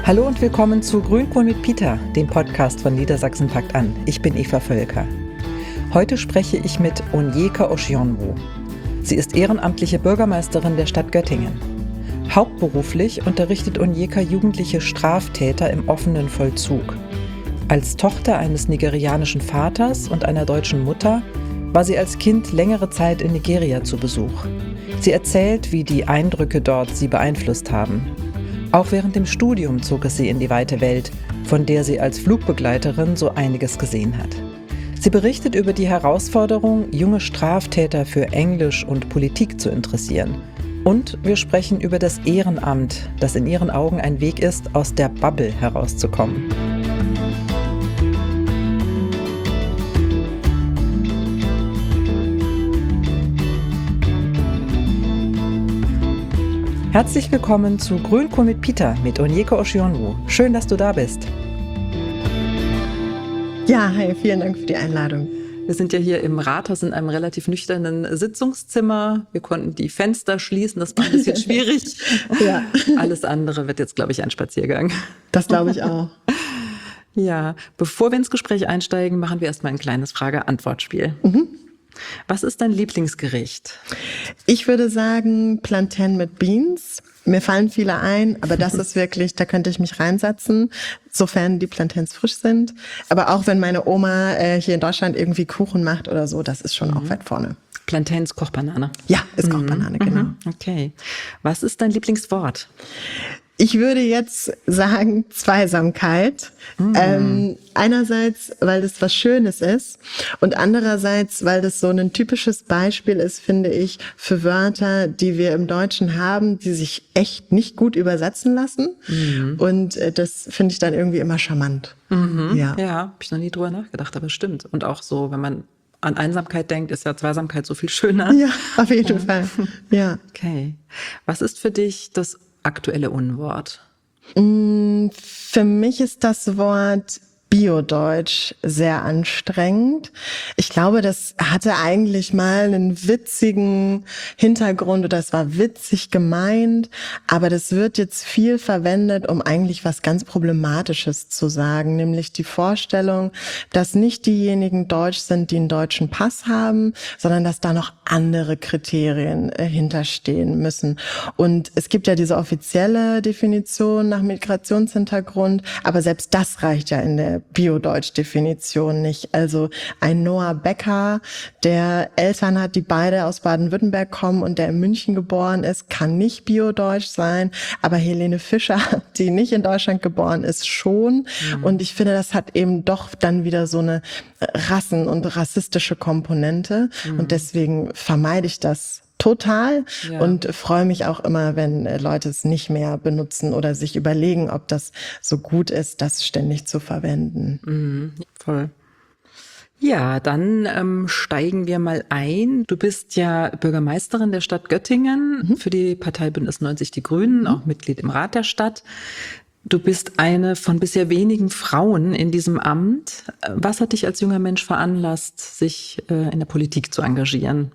Hallo und willkommen zu Grünkohl mit Peter, dem Podcast von Niedersachsen packt an. Ich bin Eva Völker. Heute spreche ich mit Onyeka Oshionwu. Sie ist ehrenamtliche Bürgermeisterin der Stadt Göttingen. Hauptberuflich unterrichtet Onyeka jugendliche Straftäter im offenen Vollzug. Als Tochter eines nigerianischen Vaters und einer deutschen Mutter war sie als Kind längere Zeit in Nigeria zu Besuch. Sie erzählt, wie die Eindrücke dort sie beeinflusst haben. Auch während dem Studium zog es sie in die weite Welt, von der sie als Flugbegleiterin so einiges gesehen hat. Sie berichtet über die Herausforderung, junge Straftäter für Englisch und Politik zu interessieren. Und wir sprechen über das Ehrenamt, das in ihren Augen ein Weg ist, aus der Bubble herauszukommen. Herzlich willkommen zu Grünkohl mit Peter mit Onyeka Oshionwu. Schön, dass du da bist. Ja, hi, vielen Dank für die Einladung. Wir sind ja hier im Rathaus in einem relativ nüchternen Sitzungszimmer. Wir konnten die Fenster schließen, das war ein bisschen schwierig. Ja. Alles andere wird jetzt, glaube ich, ein Spaziergang. Das glaube ich auch. Ja, bevor wir ins Gespräch einsteigen, machen wir erstmal ein kleines Frage-Antwort-Spiel. Was ist dein Lieblingsgericht? Ich würde sagen Plantain mit Beans. Mir fallen viele ein, aber das ist wirklich, da könnte ich mich reinsetzen, sofern die Plantains frisch sind. Aber auch wenn meine Oma hier in Deutschland irgendwie Kuchen macht oder so, das ist schon auch weit vorne. Plantains Kochbanane? Ja, ist Kochbanane, genau. Okay. Was ist dein Lieblingswort? Ich würde jetzt sagen Zweisamkeit. Einerseits, weil das was Schönes ist und andererseits, weil das so ein typisches Beispiel ist, finde ich, für Wörter, die wir im Deutschen haben, die sich echt nicht gut übersetzen lassen. Und das finde ich dann irgendwie immer charmant. Ja, habe ich noch nie drüber nachgedacht, aber stimmt. Und auch so, wenn man an Einsamkeit denkt, ist ja Zweisamkeit so viel schöner. Ja, auf jeden Fall. Ja. Okay. Was ist für dich das aktuelle Unwort? Für mich ist das Wort Biodeutsch sehr anstrengend. Ich glaube, das hatte eigentlich mal einen witzigen Hintergrund oder es war witzig gemeint, aber das wird jetzt viel verwendet, um eigentlich was ganz Problematisches zu sagen, nämlich die Vorstellung, dass nicht diejenigen deutsch sind, die einen deutschen Pass haben, sondern dass da noch andere Kriterien hinterstehen müssen. Und es gibt ja diese offizielle Definition nach Migrationshintergrund, aber selbst das reicht ja in der Biodeutsch-Definition nicht. Also ein Noah Becker, der Eltern hat, die beide aus Baden-Württemberg kommen und der in München geboren ist, kann nicht Biodeutsch sein. Aber Helene Fischer, die nicht in Deutschland geboren ist, schon. Und ich finde, das hat eben doch dann wieder so eine Rassen- und rassistische Komponente. Und deswegen vermeide ich das total und freue mich auch immer, wenn Leute es nicht mehr benutzen oder sich überlegen, ob das so gut ist, das ständig zu verwenden. Voll. Ja, dann steigen wir mal ein. Du bist ja Bürgermeisterin der Stadt Göttingen für die Partei Bündnis 90 Die Grünen, auch Mitglied im Rat der Stadt. Du bist eine von bisher wenigen Frauen in diesem Amt. Was hat dich als junger Mensch veranlasst, sich in der Politik zu engagieren?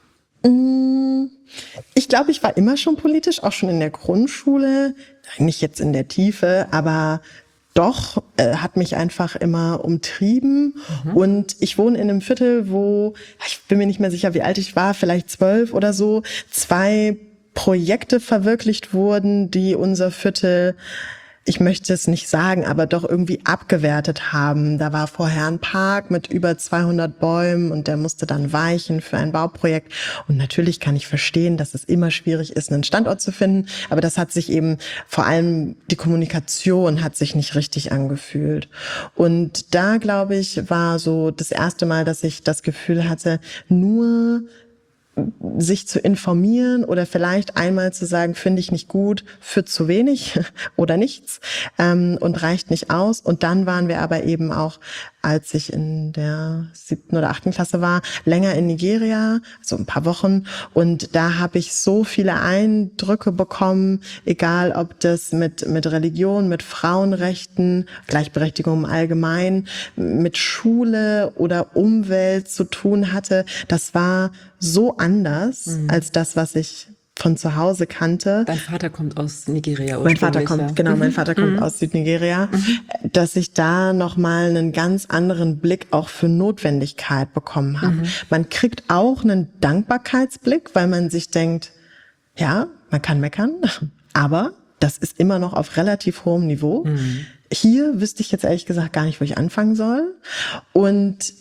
Ich glaube, ich war immer schon politisch, auch schon in der Grundschule, nicht jetzt in der Tiefe, aber doch hat mich einfach immer umtrieben. Und ich wohne in einem Viertel, wo, ich bin mir nicht mehr sicher, wie alt ich war, vielleicht 12 oder so, 2 Projekte verwirklicht wurden, die unser Viertel, ich möchte es nicht sagen, aber doch irgendwie abgewertet haben. Da war vorher ein Park mit über 200 Bäumen und der musste dann weichen für ein Bauprojekt. Und natürlich kann ich verstehen, dass es immer schwierig ist, einen Standort zu finden. Aber das hat sich eben, vor allem die Kommunikation hat sich nicht richtig angefühlt. Und da, glaube ich, war so das erste Mal, dass ich das Gefühl hatte, nur sich zu informieren oder vielleicht einmal zu sagen, finde ich nicht gut, für zu wenig oder nichts und reicht nicht aus. Und dann waren wir aber eben auch, als ich in der 7. oder 8. Klasse war, länger in Nigeria, also ein paar Wochen. Und da habe ich so viele Eindrücke bekommen, egal ob das mit Religion, mit Frauenrechten, Gleichberechtigung im Allgemeinen, mit Schule oder Umwelt zu tun hatte. Das war so anders als das, was ich von zu Hause kannte. Dein Vater kommt aus Nigeria ursprünglich. Mein Vater kommt aus Südnigeria, dass ich da nochmal einen ganz anderen Blick auch für Notwendigkeit bekommen habe. Man kriegt auch einen Dankbarkeitsblick, weil man sich denkt, ja, man kann meckern, aber das ist immer noch auf relativ hohem Niveau. Hier wüsste ich jetzt ehrlich gesagt gar nicht, wo ich anfangen soll. Und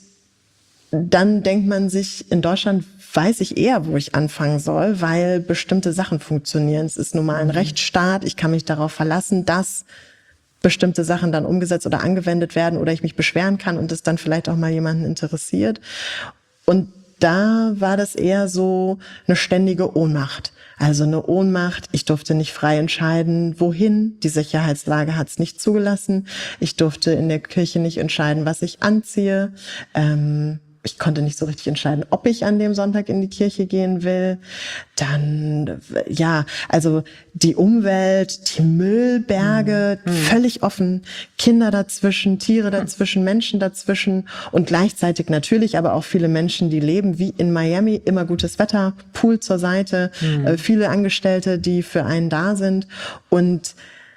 dann denkt man sich, in Deutschland weiß ich eher, wo ich anfangen soll, weil bestimmte Sachen funktionieren. Es ist nun mal ein Rechtsstaat. Ich kann mich darauf verlassen, dass bestimmte Sachen dann umgesetzt oder angewendet werden oder ich mich beschweren kann und es dann vielleicht auch mal jemanden interessiert. Und da war das eher so eine ständige Ohnmacht. Also eine Ohnmacht, ich durfte nicht frei entscheiden, wohin. Die Sicherheitslage hat es nicht zugelassen. Ich durfte in der Kirche nicht entscheiden, was ich anziehe. Ich konnte nicht so richtig entscheiden, ob ich an dem Sonntag in die Kirche gehen will. Dann, ja, also die Umwelt, die Müllberge, völlig offen, Kinder dazwischen, Tiere dazwischen, Menschen dazwischen und gleichzeitig natürlich aber auch viele Menschen, die leben wie in Miami, immer gutes Wetter, Pool zur Seite, viele Angestellte, die für einen da sind und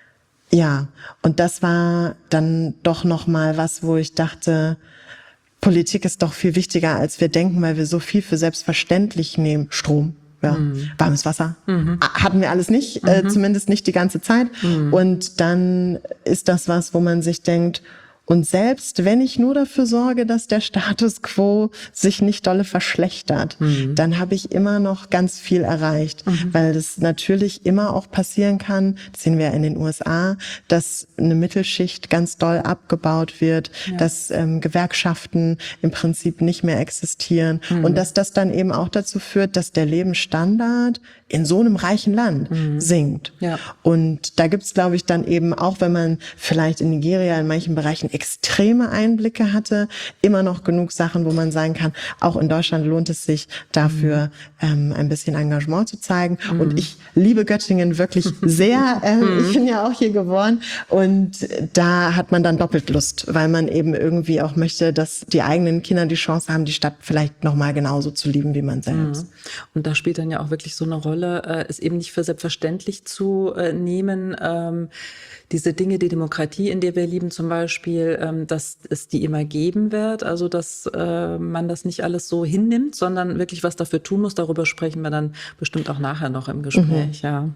ja, und das war dann doch nochmal was, wo ich dachte, Politik ist doch viel wichtiger, als wir denken, weil wir so viel für selbstverständlich nehmen. Strom, ja, warmes Wasser. Hatten wir alles nicht, zumindest nicht die ganze Zeit. Und dann ist das was, wo man sich denkt, und selbst wenn ich nur dafür sorge, dass der Status quo sich nicht dolle verschlechtert, dann habe ich immer noch ganz viel erreicht, weil das natürlich immer auch passieren kann, das sehen wir in den USA, dass eine Mittelschicht ganz doll abgebaut wird, dass Gewerkschaften im Prinzip nicht mehr existieren und dass das dann eben auch dazu führt, dass der Lebensstandard in so einem reichen Land sinkt. Ja. Und da gibt's, glaube ich, dann eben auch, wenn man vielleicht in Nigeria in manchen Bereichen extreme Einblicke hatte, immer noch genug Sachen, wo man sagen kann, auch in Deutschland lohnt es sich dafür, ein bisschen Engagement zu zeigen. Und ich liebe Göttingen wirklich sehr. Ich bin ja auch hier geboren und da hat man dann doppelt Lust, weil man eben irgendwie auch möchte, dass die eigenen Kinder die Chance haben, die Stadt vielleicht nochmal genauso zu lieben wie man selbst. Und da spielt dann ja auch wirklich so eine Rolle, es eben nicht für selbstverständlich zu nehmen, diese Dinge, die Demokratie, in der wir leben zum Beispiel, dass es die immer geben wird, also dass man das nicht alles so hinnimmt, sondern wirklich was dafür tun muss. Darüber sprechen wir dann bestimmt auch nachher noch im Gespräch. Ja.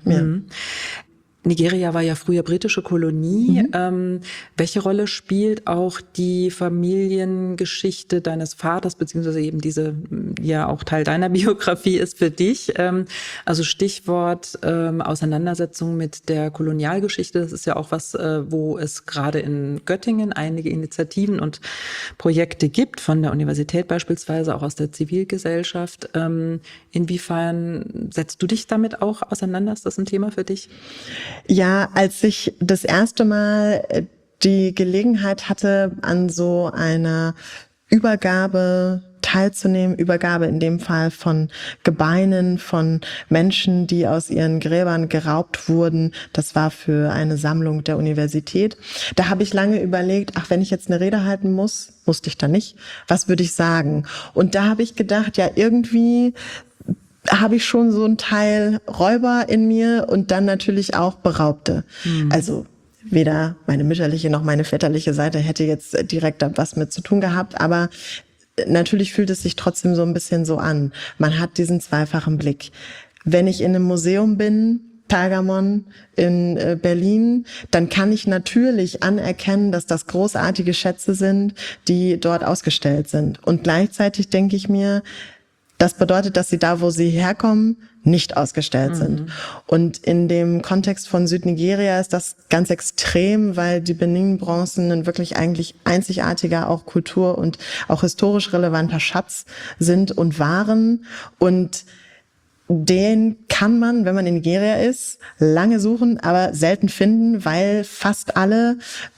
Nigeria war ja früher britische Kolonie. Welche Rolle spielt auch die Familiengeschichte deines Vaters, beziehungsweise eben diese, die ja auch Teil deiner Biografie ist für dich? Also Stichwort Auseinandersetzung mit der Kolonialgeschichte. Das ist ja auch was, wo es gerade in Göttingen einige Initiativen und Projekte gibt, von der Universität beispielsweise, auch aus der Zivilgesellschaft. Inwiefern setzt du dich damit auch auseinander? Ist das ein Thema für dich? Ja, als ich das erste Mal die Gelegenheit hatte, an so einer Übergabe teilzunehmen, Übergabe in dem Fall von Gebeinen von Menschen, die aus ihren Gräbern geraubt wurden. Das war für eine Sammlung der Universität. Da habe ich lange überlegt, ach, wenn ich jetzt eine Rede halten muss, musste ich da nicht, was würde ich sagen? Und da habe ich gedacht, ja, irgendwie habe ich schon so einen Teil Räuber in mir und dann natürlich auch Beraubte. Also weder meine mütterliche noch meine väterliche Seite hätte jetzt direkt da was mit zu tun gehabt, aber natürlich fühlt es sich trotzdem so ein bisschen so an. Man hat diesen zweifachen Blick. Wenn ich in einem Museum bin, Pergamon in Berlin, dann kann ich natürlich anerkennen, dass das großartige Schätze sind, die dort ausgestellt sind. Und gleichzeitig denke ich mir, das bedeutet, dass sie da, wo sie herkommen, nicht ausgestellt sind. Und in dem Kontext von Südnigeria ist das ganz extrem, weil die Benin-Bronzen ein wirklich eigentlich einzigartiger, auch kultur- und auch historisch relevanter Schatz sind und waren. Und den kann man, wenn man in Nigeria ist, lange suchen, aber selten finden, weil fast alle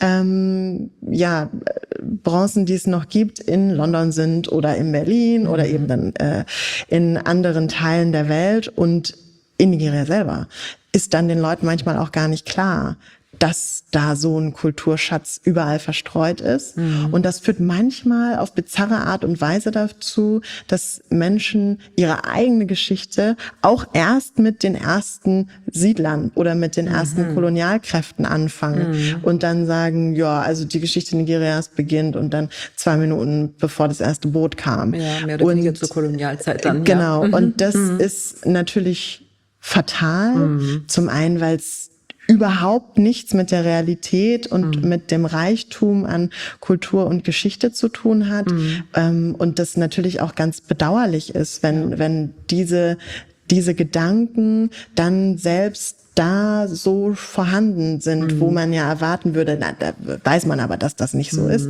Bronzen, die es noch gibt, in London sind oder in Berlin oder eben dann in anderen Teilen der Welt. Und in Nigeria selber ist dann den Leuten manchmal auch gar nicht klar, dass da so ein Kulturschatz überall verstreut ist. Und das führt manchmal auf bizarre Art und Weise dazu, dass Menschen ihre eigene Geschichte auch erst mit den ersten Siedlern oder mit den ersten Kolonialkräften anfangen und dann sagen, ja, also die Geschichte Nigerias beginnt und dann 2 Minuten bevor das erste Boot kam. Ja, mehr oder weniger zur Kolonialzeit dann. Genau, ja. und das ist natürlich fatal. Zum einen, weil es überhaupt nichts mit der Realität und mit dem Reichtum an Kultur und Geschichte zu tun hat. Und das natürlich auch ganz bedauerlich ist, wenn diese Gedanken dann selbst da so vorhanden sind, wo man ja erwarten würde, da weiß man aber, dass das nicht so ist.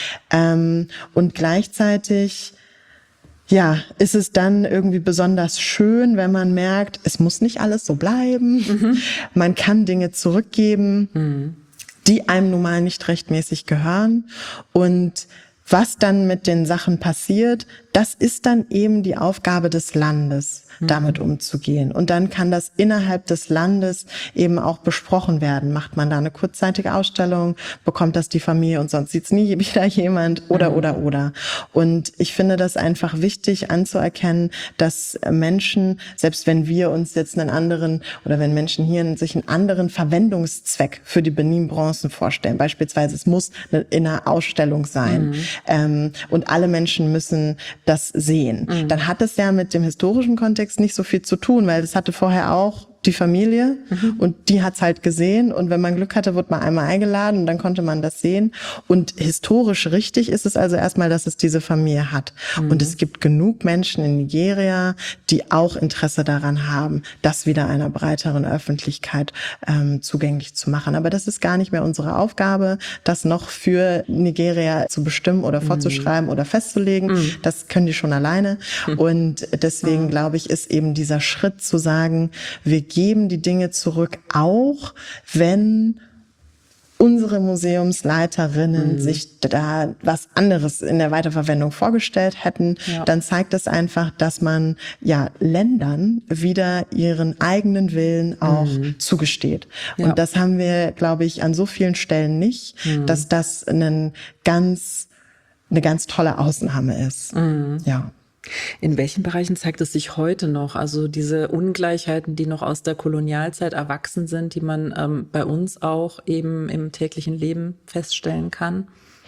Und gleichzeitig ja, ist es dann irgendwie besonders schön, wenn man merkt, es muss nicht alles so bleiben. Man kann Dinge zurückgeben, die einem nun mal nicht rechtmäßig gehören. Und was dann mit den Sachen passiert, das ist dann eben die Aufgabe des Landes, damit umzugehen. Und dann kann das innerhalb des Landes eben auch besprochen werden. Macht man da eine kurzzeitige Ausstellung, bekommt das die Familie und sonst sieht's nie wieder jemand oder. Und ich finde das einfach wichtig anzuerkennen, dass Menschen, selbst wenn wir uns jetzt einen anderen oder wenn Menschen hier sich einen anderen Verwendungszweck für die Benin-Bronzen vorstellen, beispielsweise es muss in einer Ausstellung sein und alle Menschen müssen das sehen, dann hat es ja mit dem historischen Kontext nicht so viel zu tun, weil es hatte vorher auch die Familie und die hat's halt gesehen und wenn man Glück hatte, wurde man einmal eingeladen und dann konnte man das sehen und historisch richtig ist es also erstmal, dass es diese Familie hat und es gibt genug Menschen in Nigeria, die auch Interesse daran haben, das wieder einer breiteren Öffentlichkeit zugänglich zu machen, aber das ist gar nicht mehr unsere Aufgabe, das noch für Nigeria zu bestimmen oder vorzuschreiben oder festzulegen, das können die schon alleine und deswegen glaube ich, ist eben dieser Schritt zu sagen, wir geben die Dinge zurück, auch wenn unsere Museumsleiterinnen sich da was anderes in der Weiterverwendung vorgestellt hätten, dann zeigt es einfach, dass man ja Ländern wieder ihren eigenen Willen auch zugesteht. Und das haben wir, glaube ich, an so vielen Stellen nicht, dass das eine ganz tolle Ausnahme ist. Ja. In welchen Bereichen zeigt es sich heute noch? Also diese Ungleichheiten, die noch aus der Kolonialzeit erwachsen sind, die man bei uns auch eben im täglichen Leben feststellen kann?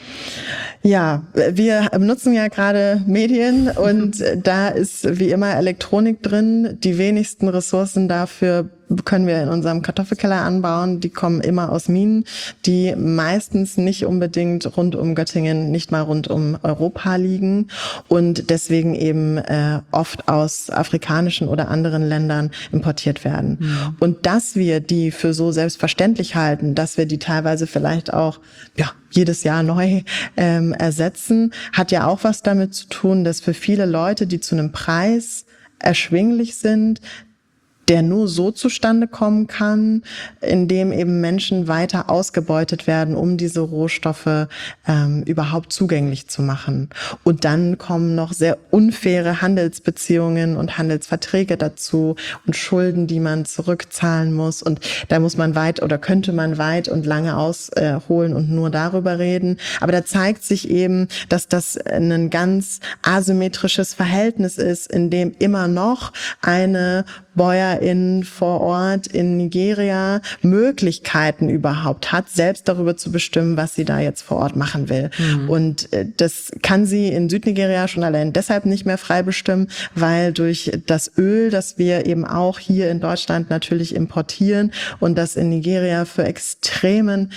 Ja, wir benutzen ja gerade Medien und da ist wie immer Elektronik drin. Die wenigsten Ressourcen dafür können wir in unserem Kartoffelkeller anbauen. Die kommen immer aus Minen, die meistens nicht unbedingt rund um Göttingen, nicht mal rund um Europa liegen und deswegen eben oft aus afrikanischen oder anderen Ländern importiert werden. Und dass wir die für so selbstverständlich halten, dass wir die teilweise vielleicht auch jedes Jahr neu ersetzen, hat ja auch was damit zu tun, dass für viele Leute, die zu einem Preis erschwinglich sind, der nur so zustande kommen kann, indem eben Menschen weiter ausgebeutet werden, um diese Rohstoffe überhaupt zugänglich zu machen. Und dann kommen noch sehr unfaire Handelsbeziehungen und Handelsverträge dazu und Schulden, die man zurückzahlen muss. Und da muss man könnte man weit und lange ausholen und nur darüber reden. Aber da zeigt sich eben, dass das ein ganz asymmetrisches Verhältnis ist, in dem immer noch eine Bäuerin vor Ort in Nigeria Möglichkeiten überhaupt hat, selbst darüber zu bestimmen, was sie da jetzt vor Ort machen will. Und das kann sie in Südnigeria schon allein deshalb nicht mehr frei bestimmen, weil durch das Öl, das wir eben auch hier in Deutschland natürlich importieren und das in Nigeria für eine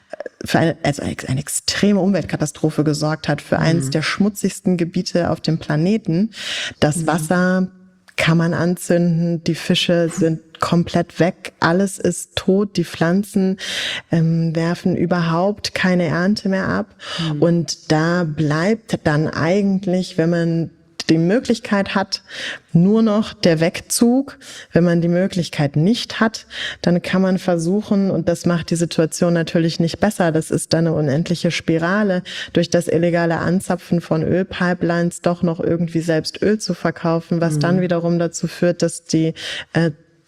extreme Umweltkatastrophe gesorgt hat, für eines der schmutzigsten Gebiete auf dem Planeten. Das Wasser kann man anzünden, die Fische sind komplett weg, alles ist tot, die Pflanzen werfen überhaupt keine Ernte mehr ab. Und da bleibt dann eigentlich, wenn man die Möglichkeit hat, nur noch der Wegzug. Wenn man die Möglichkeit nicht hat, dann kann man versuchen, und das macht die Situation natürlich nicht besser, das ist dann eine unendliche Spirale, durch das illegale Anzapfen von Ölpipelines doch noch irgendwie selbst Öl zu verkaufen, was dann wiederum dazu führt, dass die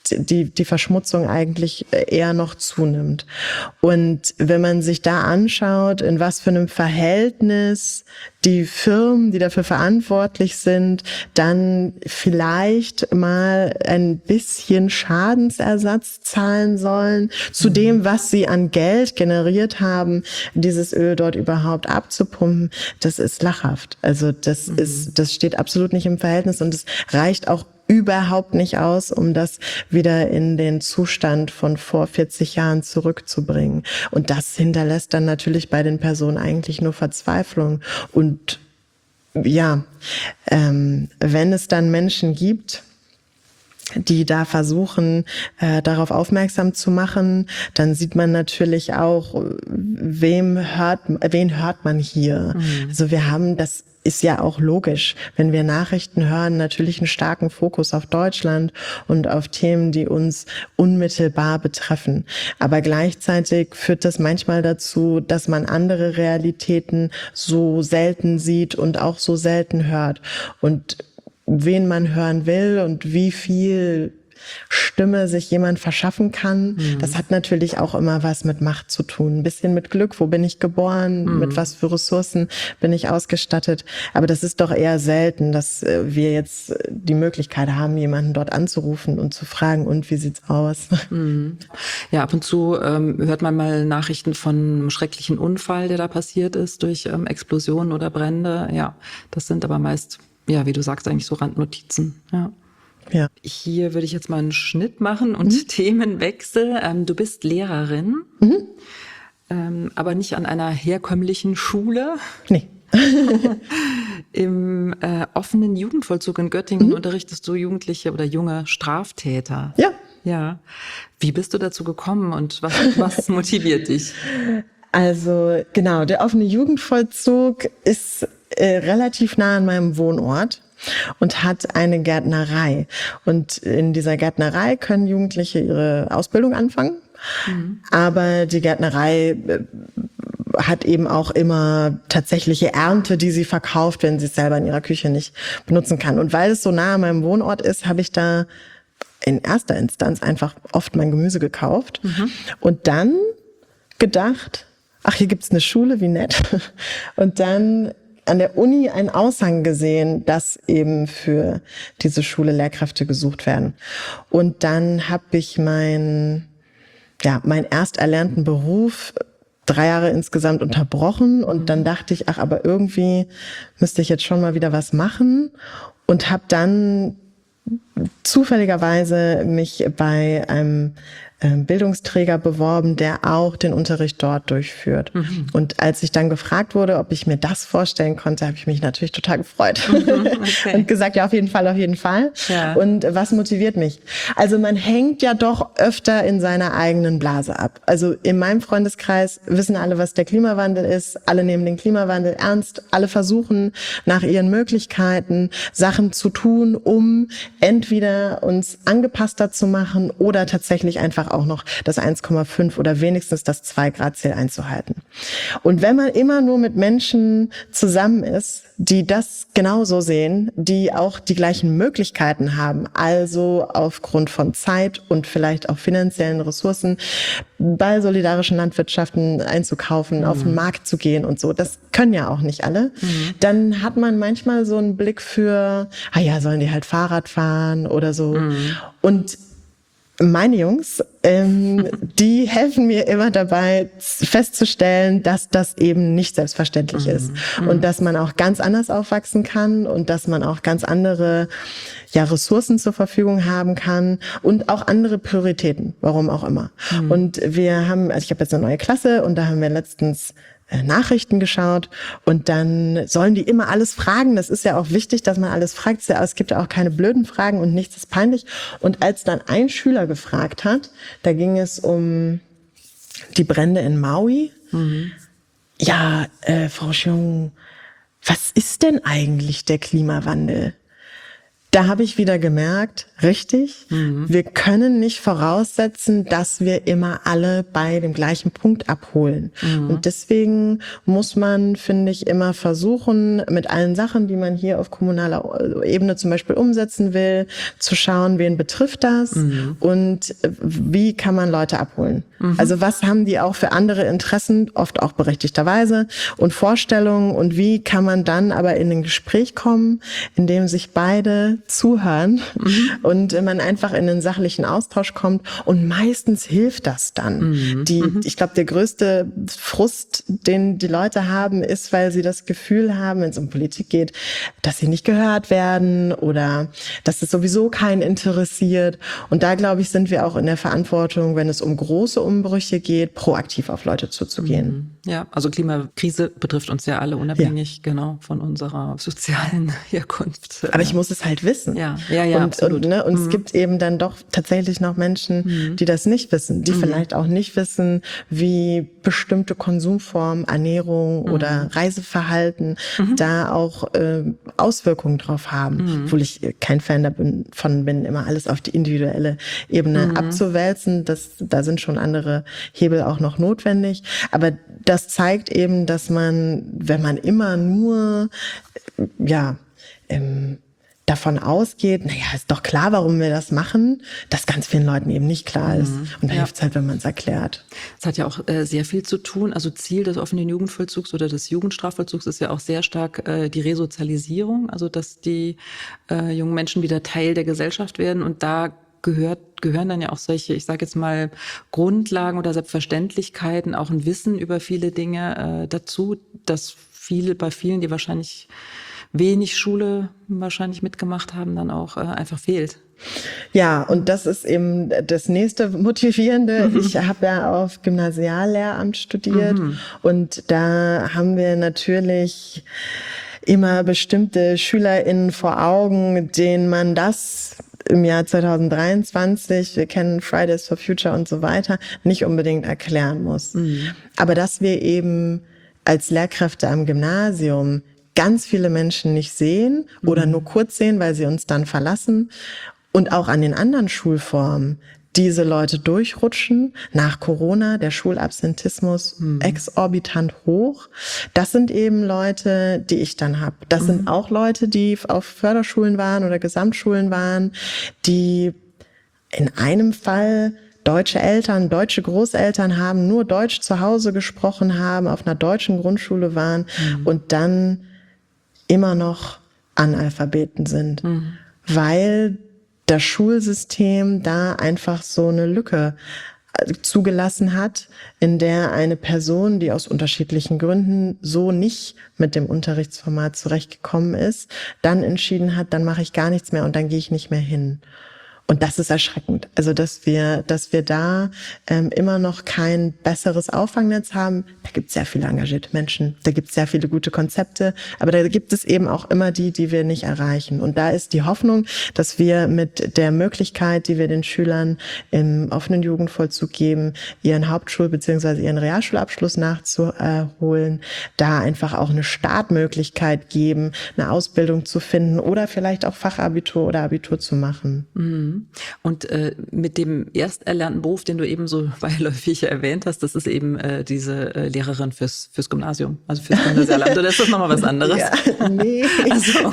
die Verschmutzung eigentlich eher noch zunimmt. Und wenn man sich da anschaut, in was für einem Verhältnis die Firmen, die dafür verantwortlich sind, dann vielleicht mal ein bisschen Schadensersatz zahlen sollen zu dem, was sie an Geld generiert haben, dieses Öl dort überhaupt abzupumpen, das ist lachhaft. Also das steht absolut nicht im Verhältnis und es reicht auch überhaupt nicht aus, um das wieder in den Zustand von vor 40 Jahren zurückzubringen. Und das hinterlässt dann natürlich bei den Personen eigentlich nur Verzweiflung. Und ja, wenn es dann Menschen gibt, die da versuchen, darauf aufmerksam zu machen, dann sieht man natürlich auch, wen hört man hier. Also wir haben, das ist ja auch logisch, wenn wir Nachrichten hören, natürlich einen starken Fokus auf Deutschland und auf Themen, die uns unmittelbar betreffen. Aber gleichzeitig führt das manchmal dazu, dass man andere Realitäten so selten sieht und auch so selten hört. Und wen man hören will und wie viel Stimme sich jemand verschaffen kann, das hat natürlich auch immer was mit Macht zu tun. Ein bisschen mit Glück, wo bin ich geboren, mit was für Ressourcen bin ich ausgestattet. Aber das ist doch eher selten, dass wir jetzt die Möglichkeit haben, jemanden dort anzurufen und zu fragen, und wie sieht's aus? Ja, ab und zu hört man mal Nachrichten von einem schrecklichen Unfall, der da passiert ist durch Explosionen oder Brände. Ja, das sind aber meist, ja, wie du sagst, eigentlich so Randnotizen. Ja. Ja. Hier würde ich jetzt mal einen Schnitt machen und Themenwechsel. Du bist Lehrerin, aber nicht an einer herkömmlichen Schule. Nee. Im offenen Jugendvollzug in Göttingen unterrichtest du Jugendliche oder junge Straftäter. Ja. Ja. Wie bist du dazu gekommen und was motiviert dich? Also genau, der offene Jugendvollzug ist relativ nah an meinem Wohnort und hat eine Gärtnerei. Und in dieser Gärtnerei können Jugendliche ihre Ausbildung anfangen. Aber die Gärtnerei hat eben auch immer tatsächliche Ernte, die sie verkauft, wenn sie es selber in ihrer Küche nicht benutzen kann. Und weil es so nah an meinem Wohnort ist, habe ich da in erster Instanz einfach oft mein Gemüse gekauft und dann gedacht, ach, hier gibt's eine Schule, wie nett. Und dann an der Uni einen Aushang gesehen, dass eben für diese Schule Lehrkräfte gesucht werden. Und dann habe ich meinen erst erlernten Beruf 3 Jahre insgesamt unterbrochen und dann dachte ich, ach, aber irgendwie müsste ich jetzt schon mal wieder was machen und habe dann zufälligerweise mich bei einem Bildungsträger beworben, der auch den Unterricht dort durchführt. Und als ich dann gefragt wurde, ob ich mir das vorstellen konnte, habe ich mich natürlich total gefreut und gesagt, ja, auf jeden Fall. Ja. Und was motiviert mich? Also man hängt ja doch öfter in seiner eigenen Blase ab. Also in meinem Freundeskreis wissen alle, was der Klimawandel ist. Alle nehmen den Klimawandel ernst. Alle versuchen nach ihren Möglichkeiten Sachen zu tun, um entweder uns angepasster zu machen oder tatsächlich einfach auch noch das 1,5 oder wenigstens das 2-Grad-Ziel einzuhalten. Und wenn man immer nur mit Menschen zusammen ist, die das genauso sehen, die auch die gleichen Möglichkeiten haben, also aufgrund von Zeit und vielleicht auch finanziellen Ressourcen bei solidarischen Landwirtschaften einzukaufen, auf den Markt zu gehen und so, das können ja auch nicht alle, dann hat man manchmal so einen Blick für, sollen die halt Fahrrad fahren oder so. Und meine Jungs, die helfen mir immer dabei festzustellen, dass das eben nicht selbstverständlich ist und dass man auch ganz anders aufwachsen kann und dass man auch ganz andere Ressourcen zur Verfügung haben kann und auch andere Prioritäten, warum auch immer. Und ich habe jetzt eine neue Klasse und da haben wir letztens Nachrichten geschaut und dann sollen die immer alles fragen. Das ist ja auch wichtig, dass man alles fragt. Es gibt ja auch keine blöden Fragen und nichts ist peinlich. Und als dann ein Schüler gefragt hat, da ging es um die Brände in Maui. Ja, Frau Chiong, was ist denn eigentlich der Klimawandel? Da habe ich wieder gemerkt, richtig. Wir können nicht voraussetzen, dass wir immer alle bei dem gleichen Punkt abholen. Und deswegen muss man, finde ich, immer versuchen, mit allen Sachen, die man hier auf kommunaler Ebene zum Beispiel umsetzen will, zu schauen, wen betrifft das und wie kann man Leute abholen. Also was haben die auch für andere Interessen, oft auch berechtigterweise, und Vorstellungen, und wie kann man dann aber in ein Gespräch kommen, in dem sich beide zuhören und man einfach in einen sachlichen Austausch kommt, und meistens hilft das dann. Ich glaube, der größte Frust, den die Leute haben, ist, weil sie das Gefühl haben, wenn es um Politik geht, dass sie nicht gehört werden oder dass es sowieso keinen interessiert. Und da, glaube ich, sind wir auch in der Verantwortung, wenn es um große Umbrüche geht, proaktiv auf Leute zuzugehen. Ja, also Klimakrise betrifft uns ja alle, unabhängig genau von unserer sozialen Herkunft. Aber ich muss es halt wissen. Ja, absolut. Und es gibt eben dann doch tatsächlich noch Menschen, die das nicht wissen, die vielleicht auch nicht wissen, wie bestimmte Konsumformen, Ernährung oder Reiseverhalten da auch Auswirkungen drauf haben. Obwohl ich kein Fan davon bin, immer alles auf die individuelle Ebene abzuwälzen. Da sind schon andere Hebel auch noch notwendig. Aber das zeigt eben, dass man, wenn man immer nur davon ausgeht, ist doch klar, warum wir das machen, dass ganz vielen Leuten eben nicht klar ist. Und da hilft es halt, wenn man es erklärt. Es hat ja auch sehr viel zu tun. Also Ziel des offenen Jugendvollzugs oder des Jugendstrafvollzugs ist ja auch sehr stark die Resozialisierung, also dass die jungen Menschen wieder Teil der Gesellschaft werden. Und da gehören dann ja auch solche, ich sage jetzt mal, Grundlagen oder Selbstverständlichkeiten, auch ein Wissen über viele Dinge dazu, dass bei vielen, die wahrscheinlich wenig Schule wahrscheinlich mitgemacht haben, dann auch einfach fehlt. Ja, und das ist eben das nächste Motivierende. Ich habe ja auf Gymnasiallehramt studiert und da haben wir natürlich immer bestimmte SchülerInnen vor Augen, denen man das im Jahr 2023, wir kennen Fridays for Future und so weiter, nicht unbedingt erklären muss. Aber dass wir eben als Lehrkräfte am Gymnasium ganz viele Menschen nicht sehen oder nur kurz sehen, weil sie uns dann verlassen, und auch an den anderen Schulformen diese Leute durchrutschen, nach Corona, der Schulabsentismus exorbitant hoch. Das sind eben Leute, die ich dann habe. Das sind auch Leute, die auf Förderschulen waren oder Gesamtschulen waren, die in einem Fall deutsche Eltern, deutsche Großeltern haben, nur Deutsch zu Hause gesprochen haben, auf einer deutschen Grundschule waren und dann immer noch Analphabeten sind, weil das Schulsystem da einfach so eine Lücke zugelassen hat, in der eine Person, die aus unterschiedlichen Gründen so nicht mit dem Unterrichtsformat zurechtgekommen ist, dann entschieden hat, dann mache ich gar nichts mehr und dann gehe ich nicht mehr hin. Und das ist erschreckend. Also, dass wir da immer noch kein besseres Auffangnetz haben. Da gibt es sehr viele engagierte Menschen. Da gibt es sehr viele gute Konzepte. Aber da gibt es eben auch immer die wir nicht erreichen. Und da ist die Hoffnung, dass wir mit der Möglichkeit, die wir den Schülern im offenen Jugendvollzug geben, ihren Hauptschul- bzw. ihren Realschulabschluss nachzuholen, da einfach auch eine Startmöglichkeit geben, eine Ausbildung zu finden oder vielleicht auch Fachabitur oder Abitur zu machen. Und mit dem erst erlernten Beruf, den du eben so beiläufig erwähnt hast, das ist eben diese Lehrerin fürs Gymnasium, also fürs Gymnasialamt. Oder ist das nochmal was anderes? Ja, nee. Also.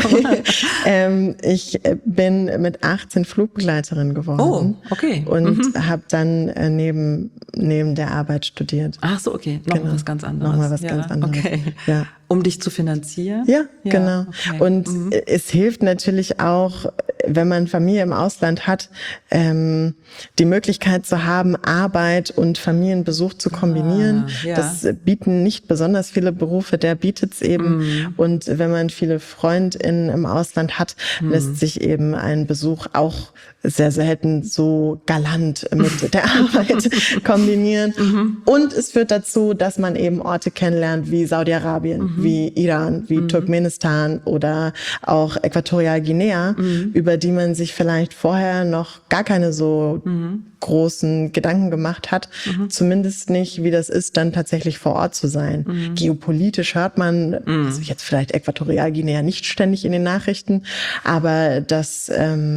Ich bin mit 18 Flugbegleiterin geworden. Oh, okay. Und habe dann neben der Arbeit studiert. Ach so, okay. Nochmal was ganz anderes. Nochmal was ganz anderes. Okay. Ja. Um dich zu finanzieren? Ja, genau. Okay. Und es hilft natürlich auch, wenn man Familie im Ausland hat, die Möglichkeit zu haben, Arbeit und Familienbesuch zu kombinieren. Das bieten nicht besonders viele Berufe, der bietet's eben. Und wenn man viele FreundInnen im Ausland hat, lässt sich eben ein Besuch auch sehr selten so galant mit der Arbeit kombinieren. Und es führt dazu, dass man eben Orte kennenlernt wie Saudi-Arabien, wie Iran, wie Turkmenistan oder auch Äquatorialguinea, über die man sich vielleicht vorher noch gar keine so großen Gedanken gemacht hat. Zumindest nicht, wie das ist, dann tatsächlich vor Ort zu sein. Geopolitisch hört man, also jetzt vielleicht Äquatorialguinea nicht ständig in den Nachrichten, aber das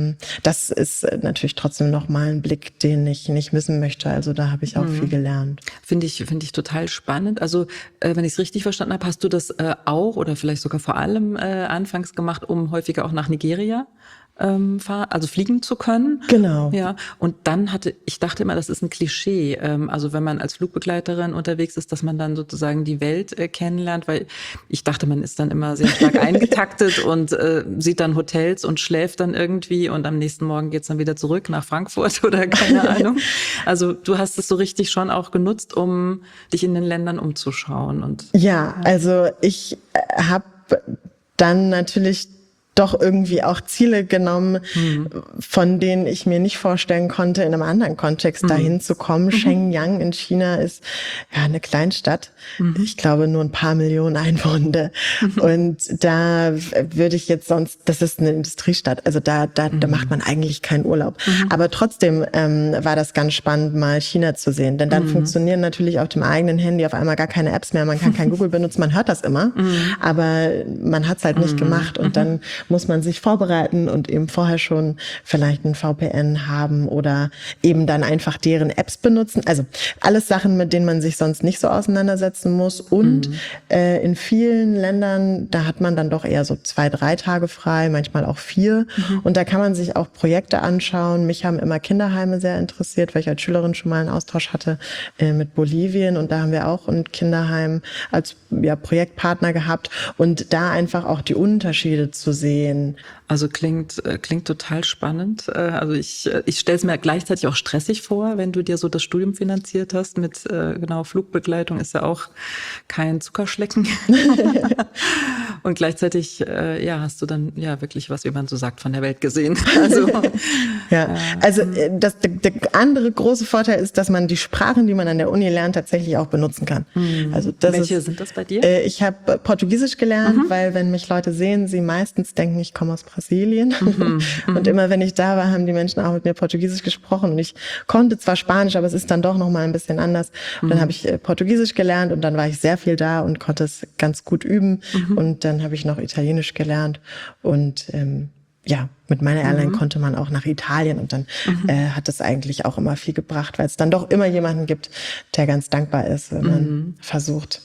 ist natürlich trotzdem nochmal ein Blick, den ich nicht missen möchte. Also da habe ich auch viel gelernt. Finde ich total spannend. Also wenn ich es richtig verstanden habe, hast du das auch oder vielleicht sogar vor allem anfangs gemacht, um häufiger auch nach Nigeria fliegen zu können. Genau. Ja. Und dann ich dachte immer, das ist ein Klischee. Also wenn man als Flugbegleiterin unterwegs ist, dass man dann sozusagen die Welt kennenlernt, weil ich dachte, man ist dann immer sehr stark eingetaktet und sieht dann Hotels und schläft dann irgendwie und am nächsten Morgen geht's dann wieder zurück nach Frankfurt oder keine Ahnung. Also du hast es so richtig schon auch genutzt, um dich in den Ländern umzuschauen. Ja, also ich habe dann natürlich doch irgendwie auch Ziele genommen, von denen ich mir nicht vorstellen konnte, in einem anderen Kontext dahin zu kommen. Shenyang in China ist ja eine Kleinstadt. Ich glaube, nur ein paar Millionen Einwohner. Und da würde ich jetzt das ist eine Industriestadt. Also da macht man eigentlich keinen Urlaub. Aber trotzdem war das ganz spannend, mal China zu sehen. Denn dann funktionieren natürlich auf dem eigenen Handy auf einmal gar keine Apps mehr. Man kann kein Google benutzen. Man hört das immer. Aber man hat es halt nicht gemacht. Und dann muss man sich vorbereiten und eben vorher schon vielleicht ein VPN haben oder eben dann einfach deren Apps benutzen. Also alles Sachen, mit denen man sich sonst nicht so auseinandersetzen muss. Und in vielen Ländern, da hat man dann doch eher so 2-3 Tage frei, manchmal auch 4. Und da kann man sich auch Projekte anschauen. Mich haben immer Kinderheime sehr interessiert, weil ich als Schülerin schon mal einen Austausch hatte mit Bolivien. Und da haben wir auch ein Kinderheim als Projektpartner gehabt. Und da einfach auch die Unterschiede zu sehen. Also klingt total spannend. Also ich stelle es mir gleichzeitig auch stressig vor, wenn du dir so das Studium finanziert hast mit Flugbegleitung ist ja auch kein Zuckerschlecken. Und gleichzeitig hast du dann wirklich was, wie man so sagt, von der Welt gesehen. Also der andere große Vorteil ist, dass man die Sprachen, die man an der Uni lernt, tatsächlich auch benutzen kann. Also welche sind das bei dir? Ich habe Portugiesisch gelernt, weil wenn mich Leute sehen, sie meistens denken, ich komme aus Brasilien. Und immer wenn ich da war, haben die Menschen auch mit mir Portugiesisch gesprochen. Und ich konnte zwar Spanisch, aber es ist dann doch noch mal ein bisschen anders. Und dann habe ich Portugiesisch gelernt und dann war ich sehr viel da und konnte es ganz gut üben. Und dann habe ich noch Italienisch gelernt und mit meiner Airline konnte man auch nach Italien und dann hat es eigentlich auch immer viel gebracht, weil es dann doch immer jemanden gibt, der ganz dankbar ist, wenn man versucht,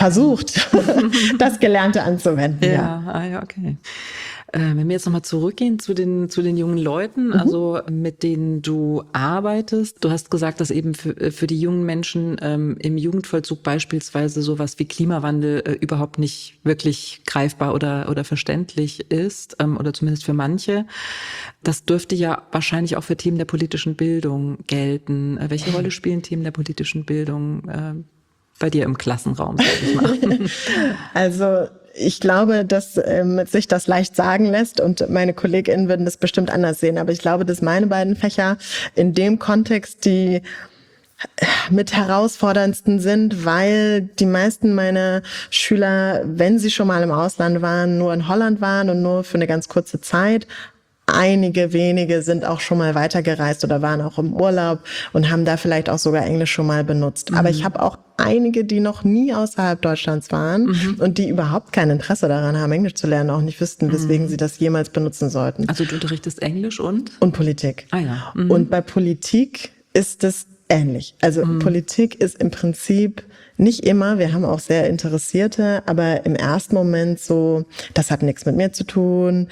das Gelernte anzuwenden. Ja, okay. Wenn wir jetzt nochmal zurückgehen zu den jungen Leuten, also mit denen du arbeitest. Du hast gesagt, dass eben für die jungen Menschen im Jugendvollzug beispielsweise sowas wie Klimawandel überhaupt nicht wirklich greifbar oder verständlich ist, oder zumindest für manche. Das dürfte ja wahrscheinlich auch für Themen der politischen Bildung gelten. Welche Rolle spielen Themen der politischen Bildung bei dir im Klassenraum, sag ich mal? Also ich glaube, dass sich das leicht sagen lässt und meine KollegInnen würden das bestimmt anders sehen. Aber ich glaube, dass meine beiden Fächer in dem Kontext die mit herausforderndsten sind, weil die meisten meiner Schüler, wenn sie schon mal im Ausland waren, nur in Holland waren und nur für eine ganz kurze Zeit. Einige wenige sind auch schon mal weitergereist oder waren auch im Urlaub und haben da vielleicht auch sogar Englisch schon mal benutzt. Aber ich habe auch einige, die noch nie außerhalb Deutschlands waren und die überhaupt kein Interesse daran haben, Englisch zu lernen, auch nicht wüssten, weswegen sie das jemals benutzen sollten. Also du unterrichtest Englisch und? Und Politik. Ah ja. Und bei Politik ist es ähnlich. Also Politik ist im Prinzip nicht immer, wir haben auch sehr Interessierte, aber im ersten Moment so, das hat nichts mit mir zu tun.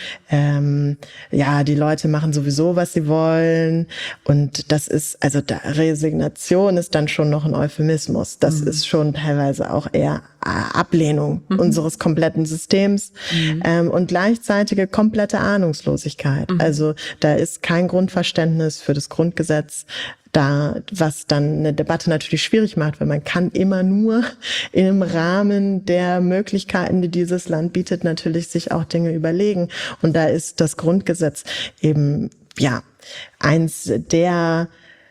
Die Leute machen sowieso, was sie wollen. Und das ist, also Resignation ist dann schon noch ein Euphemismus. Das ist schon teilweise auch eher Ablehnung unseres kompletten Systems und gleichzeitige komplette Ahnungslosigkeit. Also da ist kein Grundverständnis für das Grundgesetz da, was dann eine Debatte natürlich schwierig macht, weil man kann immer nur im Rahmen der Möglichkeiten, die dieses Land bietet, natürlich sich auch Dinge überlegen. Und da ist das Grundgesetz eben, eins der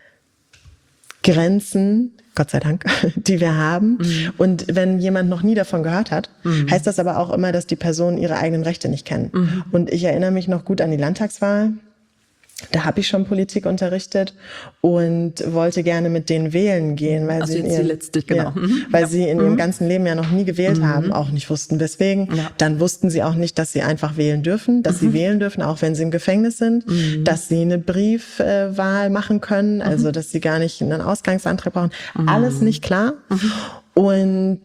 Grenzen, Gott sei Dank, die wir haben. Und wenn jemand noch nie davon gehört hat, heißt das aber auch immer, dass die Personen ihre eigenen Rechte nicht kennen. Und ich erinnere mich noch gut an die Landtagswahl. Da habe ich schon Politik unterrichtet und wollte gerne mit denen wählen gehen, weil sie sie in ihrem ganzen Leben ja noch nie gewählt haben, auch nicht wussten, weswegen. Ja. Dann wussten sie auch nicht, dass sie einfach wählen dürfen, dass sie wählen dürfen, auch wenn sie im Gefängnis sind, dass sie eine Briefwahl machen können, also dass sie gar nicht einen Ausgangsantrag brauchen. Alles nicht klar. Und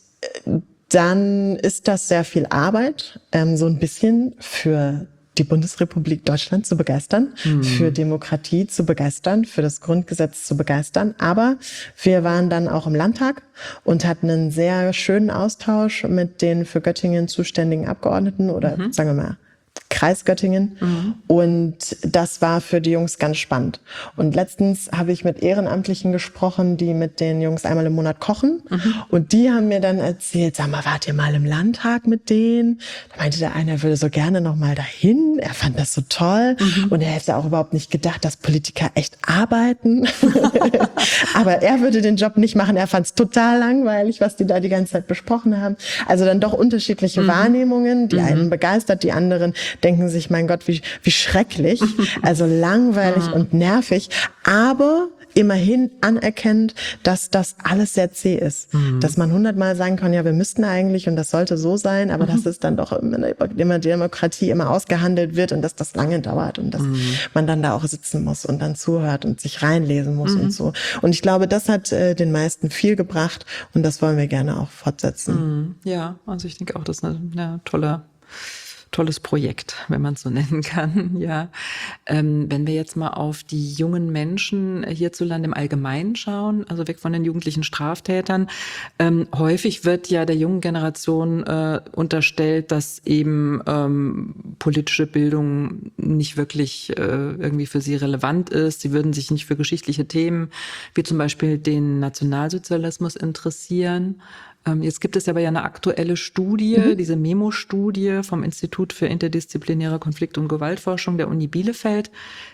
dann ist das sehr viel Arbeit, so ein bisschen für die Bundesrepublik Deutschland zu begeistern, für Demokratie zu begeistern, für das Grundgesetz zu begeistern. Aber wir waren dann auch im Landtag und hatten einen sehr schönen Austausch mit den für Göttingen zuständigen Abgeordneten oder sagen wir mal Kreis Göttingen. Und das war für die Jungs ganz spannend. Und letztens habe ich mit Ehrenamtlichen gesprochen, die mit den Jungs einmal im Monat kochen. Und die haben mir dann erzählt, sag mal, wart ihr mal im Landtag mit denen? Da meinte der eine, er würde so gerne noch mal dahin. Er fand das so toll. Und er hätte auch überhaupt nicht gedacht, dass Politiker echt arbeiten. Aber er würde den Job nicht machen. Er fand es total langweilig, was die da die ganze Zeit besprochen haben. Also dann doch unterschiedliche Wahrnehmungen. Die einen begeistert, die anderen denken sich, mein Gott, wie schrecklich, also langweilig und nervig, aber immerhin anerkennt, dass das alles sehr zäh ist. Dass man 100-mal sagen kann, ja, wir müssten eigentlich und das sollte so sein, aber dass es dann doch immer Demokratie immer ausgehandelt wird und dass das lange dauert und dass man dann da auch sitzen muss und dann zuhört und sich reinlesen muss und so. Und ich glaube, das hat den meisten viel gebracht und das wollen wir gerne auch fortsetzen. Ja, also ich denke auch, das ist eine tolles Projekt, wenn man es so nennen kann, ja. Wenn wir jetzt mal auf die jungen Menschen hierzulande im Allgemeinen schauen, also weg von den jugendlichen Straftätern, häufig wird ja der jungen Generation unterstellt, dass eben politische Bildung nicht wirklich irgendwie für sie relevant ist. Sie würden sich nicht für geschichtliche Themen wie zum Beispiel den Nationalsozialismus interessieren. Jetzt gibt es aber ja eine aktuelle Studie, diese Memo-Studie vom Institut für interdisziplinäre Konflikt- und Gewaltforschung der Uni Bielefeld.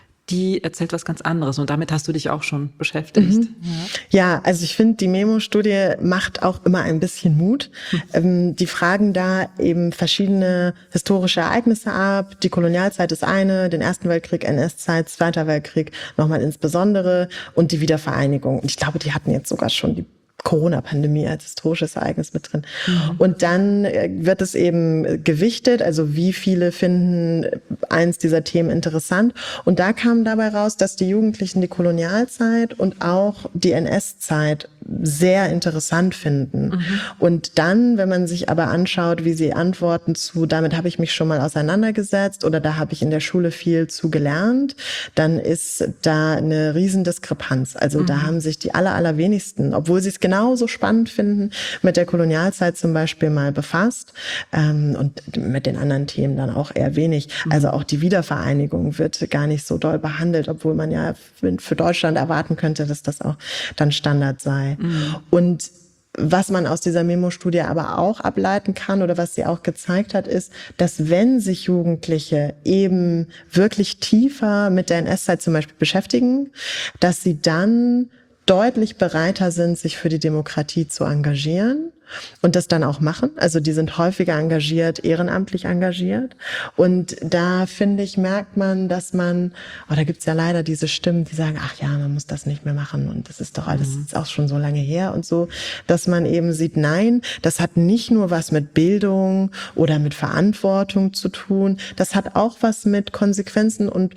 Die erzählt was ganz anderes und damit hast du dich auch schon beschäftigt. Ja, also ich finde, die Memo-Studie macht auch immer ein bisschen Mut. Die fragen da eben verschiedene historische Ereignisse ab. Die Kolonialzeit ist eine, den Ersten Weltkrieg, NS-Zeit, Zweiter Weltkrieg nochmal insbesondere und die Wiedervereinigung. Und ich glaube, die hatten jetzt sogar schon die Corona-Pandemie als historisches Ereignis mit drin. Und dann wird es eben gewichtet, also wie viele finden eins dieser Themen interessant. Und da kam dabei raus, dass die Jugendlichen die Kolonialzeit und auch die NS-Zeit sehr interessant finden. Und dann, wenn man sich aber anschaut, wie sie antworten zu, damit habe ich mich schon mal auseinandergesetzt oder da habe ich in der Schule viel zu gelernt, dann ist da eine Riesendiskrepanz. Also da haben sich die allerwenigsten, obwohl sie es genauso spannend finden, mit der Kolonialzeit zum Beispiel mal befasst und mit den anderen Themen dann auch eher wenig. Also auch die Wiedervereinigung wird gar nicht so doll behandelt, obwohl man ja für Deutschland erwarten könnte, dass das auch dann Standard sei. Und was man aus dieser Memo-Studie aber auch ableiten kann oder was sie auch gezeigt hat, ist, dass wenn sich Jugendliche eben wirklich tiefer mit der NS-Zeit zum Beispiel beschäftigen, dass sie dann deutlich bereiter sind, sich für die Demokratie zu engagieren und das dann auch machen. Also die sind häufiger engagiert, ehrenamtlich engagiert. Und da, finde ich, merkt man, dass man, da gibt's ja leider diese Stimmen, die sagen, ach ja, man muss das nicht mehr machen und das ist doch alles ist auch schon so lange her und so, dass man eben sieht, nein, das hat nicht nur was mit Bildung oder mit Verantwortung zu tun, das hat auch was mit Konsequenzen und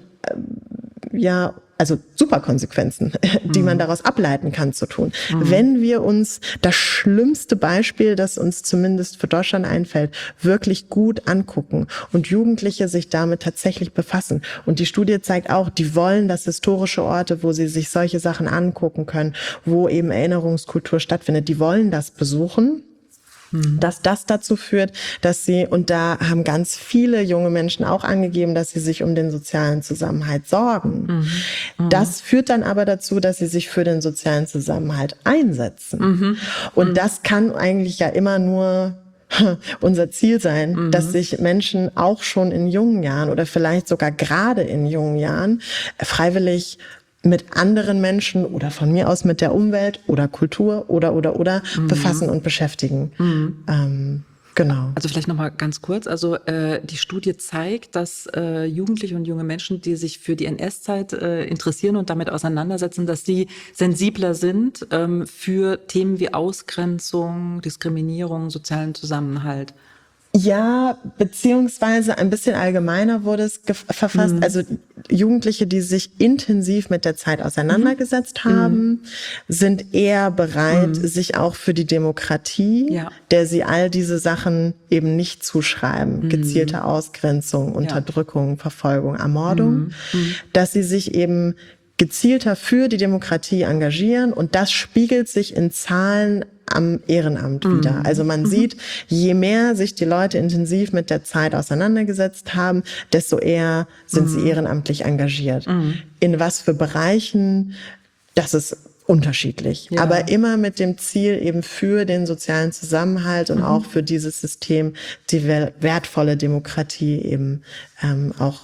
also super Konsequenzen, die man daraus ableiten kann, zu tun. Wenn wir uns das schlimmste Beispiel, das uns zumindest für Deutschland einfällt, wirklich gut angucken und Jugendliche sich damit tatsächlich befassen. Und die Studie zeigt auch, die wollen, dass historische Orte, wo sie sich solche Sachen angucken können, wo eben Erinnerungskultur stattfindet, die wollen das besuchen. Dass das dazu führt, dass sie, und da haben ganz viele junge Menschen auch angegeben, dass sie sich um den sozialen Zusammenhalt sorgen. Das führt dann aber dazu, dass sie sich für den sozialen Zusammenhalt einsetzen. Und das kann eigentlich ja immer nur unser Ziel sein, dass sich Menschen auch schon in jungen Jahren oder vielleicht sogar gerade in jungen Jahren freiwillig mit anderen Menschen oder von mir aus mit der Umwelt oder Kultur oder befassen und beschäftigen. Genau. Also vielleicht nochmal ganz kurz. Also die Studie zeigt, dass Jugendliche und junge Menschen, die sich für die NS-Zeit interessieren und damit auseinandersetzen, dass die sensibler sind für Themen wie Ausgrenzung, Diskriminierung, sozialen Zusammenhalt. Ja, beziehungsweise ein bisschen allgemeiner wurde es verfasst. Also Jugendliche, die sich intensiv mit der Zeit auseinandergesetzt haben, sind eher bereit, sich auch für die Demokratie, der sie all diese Sachen eben nicht zuschreiben, gezielte Ausgrenzung, Unterdrückung, Verfolgung, Ermordung, dass sie sich eben gezielter für die Demokratie engagieren, und das spiegelt sich in Zahlen am Ehrenamt wieder. Also man sieht, je mehr sich die Leute intensiv mit der Zeit auseinandergesetzt haben, desto eher sind sie ehrenamtlich engagiert. In was für Bereichen, das ist unterschiedlich. Ja. Aber immer mit dem Ziel eben für den sozialen Zusammenhalt und auch für dieses System, die wertvolle Demokratie eben auch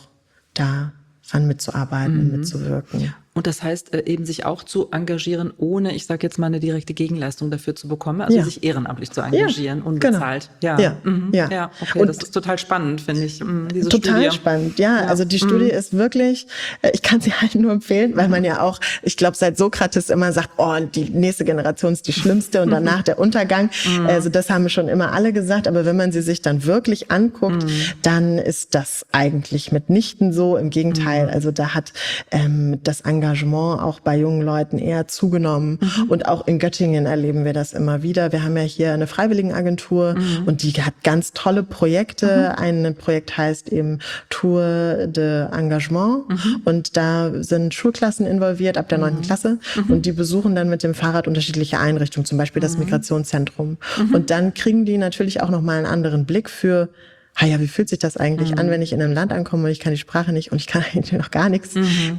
daran mitzuarbeiten und mitzuwirken. Und das heißt, eben sich auch zu engagieren, ohne, ich sage jetzt mal, eine direkte Gegenleistung dafür zu bekommen, also sich ehrenamtlich zu engagieren, unbezahlt. Genau. Ja, okay, und das ist total spannend, finde ich, diese total Studie. Spannend, ja. Also die Studie ist wirklich, ich kann sie halt nur empfehlen, weil man ja auch, ich glaube, seit Sokrates immer sagt, oh, die nächste Generation ist die schlimmste und danach der Untergang. Also das haben schon immer alle gesagt, aber wenn man sie sich dann wirklich anguckt, dann ist das eigentlich mitnichten so. Im Gegenteil, also da hat das Engagement auch bei jungen Leuten eher zugenommen. Und auch in Göttingen erleben wir das immer wieder. Wir haben ja hier eine Freiwilligenagentur und die hat ganz tolle Projekte. Ein Projekt heißt eben Tour de Engagement und da sind Schulklassen involviert ab der 9. Klasse und die besuchen dann mit dem Fahrrad unterschiedliche Einrichtungen, zum Beispiel das Migrationszentrum. Und dann kriegen die natürlich auch nochmal einen anderen Blick für, wie fühlt sich das eigentlich an, wenn ich in einem Land ankomme und ich kann die Sprache nicht und ich kann eigentlich noch gar nichts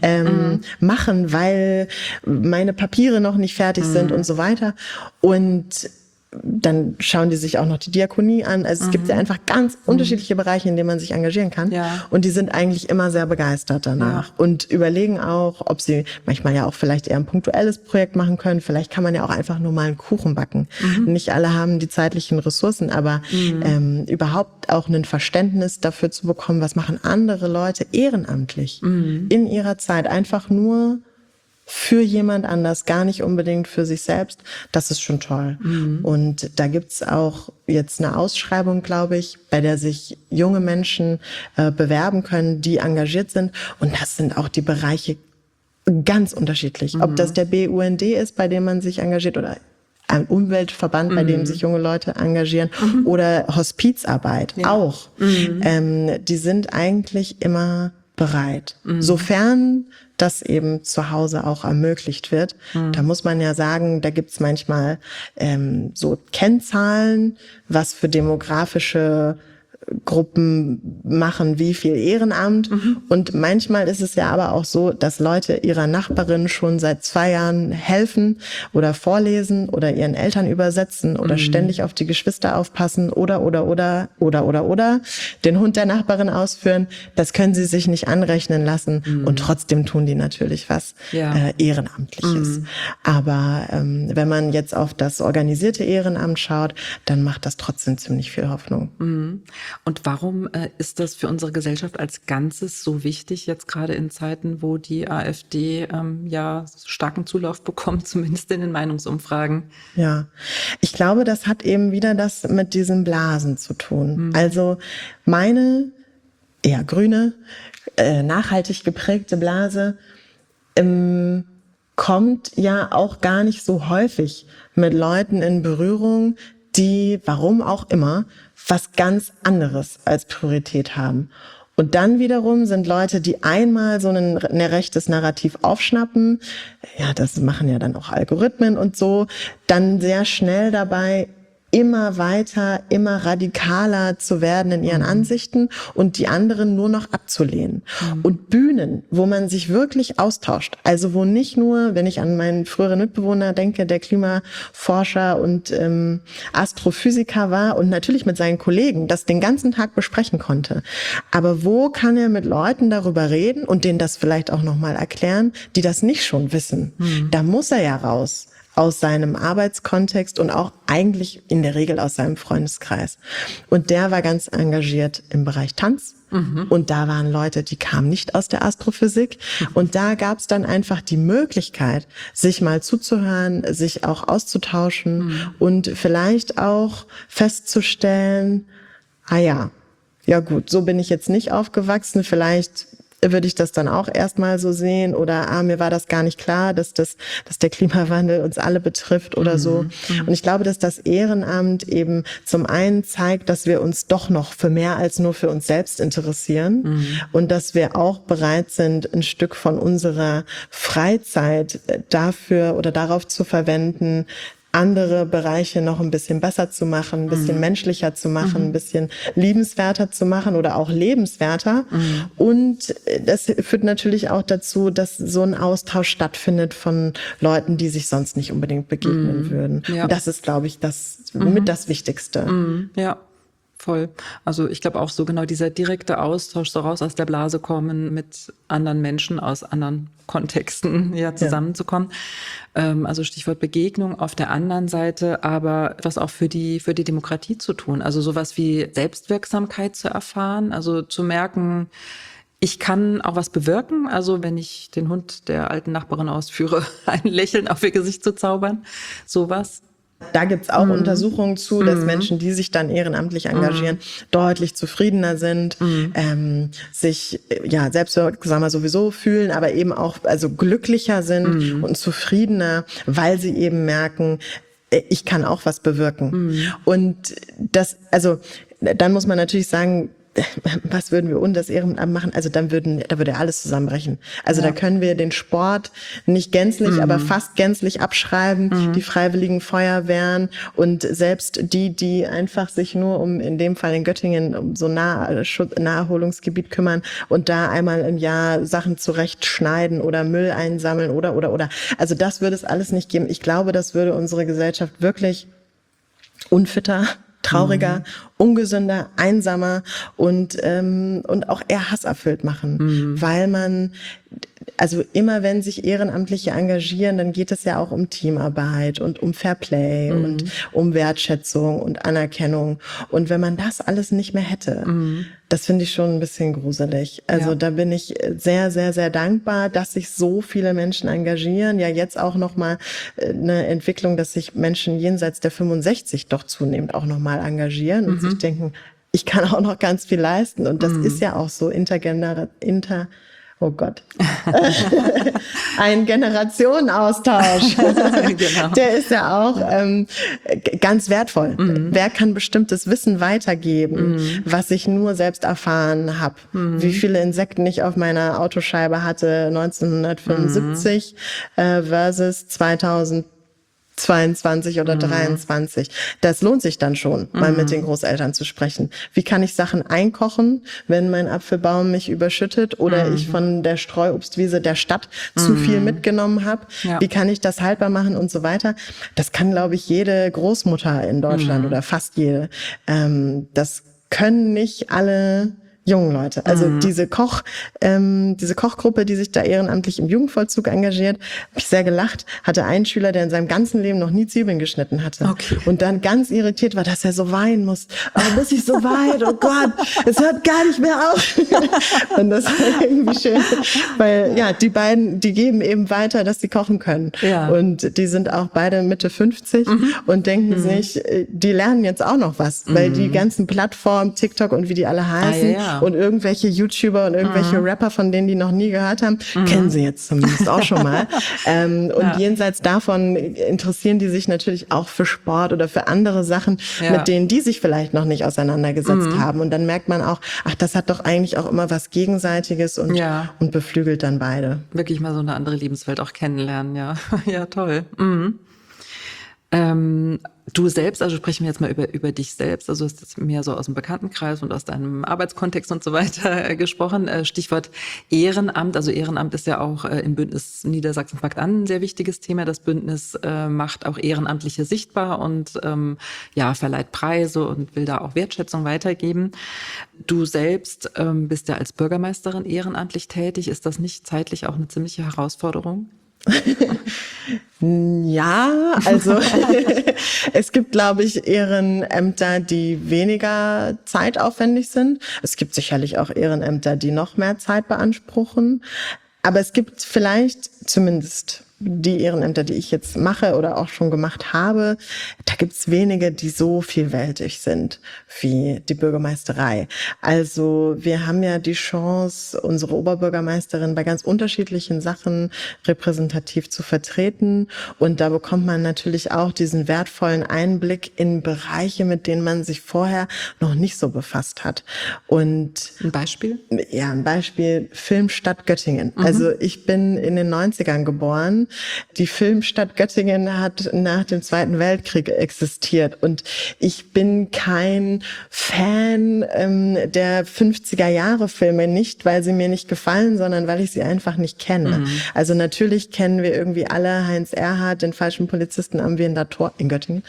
machen, weil meine Papiere noch nicht fertig sind und so weiter. Und dann schauen die sich auch noch die Diakonie an. Also es gibt ja einfach ganz unterschiedliche Bereiche, in denen man sich engagieren kann. Ja. Und die sind eigentlich immer sehr begeistert danach und überlegen auch, ob sie manchmal ja auch vielleicht eher ein punktuelles Projekt machen können. Vielleicht kann man ja auch einfach nur mal einen Kuchen backen. Nicht alle haben die zeitlichen Ressourcen, aber überhaupt auch ein Verständnis dafür zu bekommen, was machen andere Leute ehrenamtlich in ihrer Zeit, einfach nur für jemand anders, gar nicht unbedingt für sich selbst, das ist schon toll. Und da gibt's auch jetzt eine Ausschreibung, glaube ich, bei der sich junge Menschen bewerben können, die engagiert sind. Und das sind auch die Bereiche ganz unterschiedlich. Ob das der BUND ist, bei dem man sich engagiert, oder ein Umweltverband, bei dem sich junge Leute engagieren, oder Hospizarbeit auch. Die sind eigentlich immer bereit. Sofern das eben zu Hause auch ermöglicht wird. Da muss man ja sagen, da gibt's manchmal so Kennzahlen, was für demografische Gruppen machen wie viel Ehrenamt. Und manchmal ist es ja aber auch so, dass Leute ihrer Nachbarin schon seit 2 Jahren helfen oder vorlesen oder ihren Eltern übersetzen oder ständig auf die Geschwister aufpassen oder den Hund der Nachbarin ausführen. Das können sie sich nicht anrechnen lassen und trotzdem tun die natürlich was Ehrenamtliches. Aber wenn man jetzt auf das organisierte Ehrenamt schaut, dann macht das trotzdem ziemlich viel Hoffnung. Und warum ist das für unsere Gesellschaft als Ganzes so wichtig, jetzt gerade in Zeiten, wo die AfD starken Zulauf bekommt, zumindest in den Meinungsumfragen? Ja, ich glaube, das hat eben wieder das mit diesen Blasen zu tun. Also meine eher grüne, nachhaltig geprägte Blase kommt ja auch gar nicht so häufig mit Leuten in Berührung, die, warum auch immer, was ganz anderes als Priorität haben. Und dann wiederum sind Leute, die einmal so ein rechtes Narrativ aufschnappen, das machen ja dann auch Algorithmen und so, dann sehr schnell dabei, immer weiter, immer radikaler zu werden in ihren Ansichten und die anderen nur noch abzulehnen. Und Bühnen, wo man sich wirklich austauscht, also wo nicht nur, wenn ich an meinen früheren Mitbewohner denke, der Klimaforscher und Astrophysiker war und natürlich mit seinen Kollegen das den ganzen Tag besprechen konnte, aber wo kann er mit Leuten darüber reden und denen das vielleicht auch nochmal erklären, die das nicht schon wissen? Da muss er ja raus aus seinem Arbeitskontext und auch eigentlich in der Regel aus seinem Freundeskreis. Und der war ganz engagiert im Bereich Tanz. Und da waren Leute, die kamen nicht aus der Astrophysik. Und da gab es dann einfach die Möglichkeit, sich mal zuzuhören, sich auch auszutauschen und vielleicht auch festzustellen, ja gut, so bin ich jetzt nicht aufgewachsen, vielleicht würde ich das dann auch erstmal so sehen oder mir war das gar nicht klar, dass der Klimawandel uns alle betrifft oder so. Und ich glaube, dass das Ehrenamt eben zum einen zeigt, dass wir uns doch noch für mehr als nur für uns selbst interessieren und dass wir auch bereit sind, ein Stück von unserer Freizeit dafür oder darauf zu verwenden, andere Bereiche noch ein bisschen besser zu machen, ein bisschen menschlicher zu machen, ein bisschen liebenswerter zu machen oder auch lebenswerter. Und das führt natürlich auch dazu, dass so ein Austausch stattfindet von Leuten, die sich sonst nicht unbedingt begegnen würden. Ja. Und das ist, glaube ich, mit das Wichtigste. Ja. Voll. Also ich glaube auch so genau dieser direkte Austausch, so raus aus der Blase kommen, mit anderen Menschen aus anderen Kontexten zusammenzukommen. Also Stichwort Begegnung auf der anderen Seite, aber was auch für die Demokratie zu tun. Also sowas wie Selbstwirksamkeit zu erfahren, also zu merken, ich kann auch was bewirken. Also wenn ich den Hund der alten Nachbarin ausführe, ein Lächeln auf ihr Gesicht zu zaubern, sowas. Da gibt's auch Untersuchungen zu, dass Menschen, die sich dann ehrenamtlich engagieren, deutlich zufriedener sind, sich selbstwirksamer sowieso fühlen, aber eben auch glücklicher sind und zufriedener, weil sie eben merken, ich kann auch was bewirken. Und dann muss man natürlich sagen, was würden wir ohne das Ehrenamt machen? Also da würde alles zusammenbrechen. Also da können wir den Sport nicht gänzlich, aber fast gänzlich abschreiben, die freiwilligen Feuerwehren und selbst die einfach sich nur in dem Fall in Göttingen, um so Naherholungsgebiet kümmern und da einmal im Jahr Sachen zurechtschneiden oder Müll einsammeln oder. Also das würde es alles nicht geben. Ich glaube, das würde unsere Gesellschaft wirklich unfitter, trauriger, ungesünder, einsamer und auch eher hasserfüllt machen, weil man, also immer wenn sich Ehrenamtliche engagieren, dann geht es ja auch um Teamarbeit und um Fairplay und um Wertschätzung und Anerkennung. Und wenn man das alles nicht mehr hätte, das finde ich schon ein bisschen gruselig. Also da bin ich sehr, sehr, sehr dankbar, dass sich so viele Menschen engagieren. Ja, jetzt auch nochmal eine Entwicklung, dass sich Menschen jenseits der 65 doch zunehmend auch nochmal engagieren und sich denken, ich kann auch noch ganz viel leisten. Und das ist ja auch so ein Generationenaustausch. Genau. Der ist ja auch ganz wertvoll. Wer kann bestimmtes Wissen weitergeben, was ich nur selbst erfahren habe? Wie viele Insekten ich auf meiner Autoscheibe hatte 1975 versus 2022 oder 23. Das lohnt sich dann schon, mal mit den Großeltern zu sprechen. Wie kann ich Sachen einkochen, wenn mein Apfelbaum mich überschüttet oder ich von der Streuobstwiese der Stadt zu viel mitgenommen habe? Ja. Wie kann ich das haltbar machen und so weiter? Das kann, glaube ich, jede Großmutter in Deutschland oder fast jede. Das können nicht alle jungen Leute. Also diese Kochgruppe, die sich da ehrenamtlich im Jugendvollzug engagiert, habe ich sehr gelacht, hatte einen Schüler, der in seinem ganzen Leben noch nie Zwiebeln geschnitten hatte. Okay. Und dann ganz irritiert war, dass er so weinen muss. Oh, muss ich so weit? Oh Gott, es hört gar nicht mehr auf. Und das war irgendwie schön, weil die beiden, die geben eben weiter, dass sie kochen können. Ja. Und die sind auch beide Mitte 50 und denken sich, die lernen jetzt auch noch was, weil die ganzen Plattformen, TikTok und wie die alle heißen, und irgendwelche YouTuber und irgendwelche Rapper, von denen die noch nie gehört haben, kennen sie jetzt zumindest auch schon mal. Und jenseits davon interessieren die sich natürlich auch für Sport oder für andere Sachen, mit denen die sich vielleicht noch nicht auseinandergesetzt haben. Und dann merkt man auch, ach, das hat doch eigentlich auch immer was Gegenseitiges und beflügelt dann beide. Wirklich mal so eine andere Lebenswelt auch kennenlernen, ja. Ja, toll. Du selbst, also sprechen wir jetzt mal über dich selbst, also ist das mehr so aus dem Bekanntenkreis und aus deinem Arbeitskontext und so weiter gesprochen. Stichwort Ehrenamt, also Ehrenamt ist ja auch im Bündnis Niedersachsen packt an ein sehr wichtiges Thema. Das Bündnis macht auch Ehrenamtliche sichtbar und verleiht Preise und will da auch Wertschätzung weitergeben. Du selbst bist ja als Bürgermeisterin ehrenamtlich tätig. Ist das nicht zeitlich auch eine ziemliche Herausforderung? Ja, also es gibt, glaube ich, Ehrenämter, die weniger zeitaufwendig sind. Es gibt sicherlich auch Ehrenämter, die noch mehr Zeit beanspruchen. Aber es gibt vielleicht zumindest die Ehrenämter, die ich jetzt mache oder auch schon gemacht habe, da gibt's wenige, die so vielfältig sind wie die Bürgermeisterei. Also wir haben ja die Chance, unsere Oberbürgermeisterin bei ganz unterschiedlichen Sachen repräsentativ zu vertreten. Und da bekommt man natürlich auch diesen wertvollen Einblick in Bereiche, mit denen man sich vorher noch nicht so befasst hat. Und ein Beispiel? Ja, ein Beispiel Filmstadt Göttingen. Also ich bin in den 90ern geboren. Die Filmstadt Göttingen hat nach dem Zweiten Weltkrieg existiert und ich bin kein Fan der 50er-Jahre-Filme, nicht weil sie mir nicht gefallen, sondern weil ich sie einfach nicht kenne. Also natürlich kennen wir irgendwie alle Heinz Erhardt, den falschen Polizisten am Wiener Tor in Göttingen,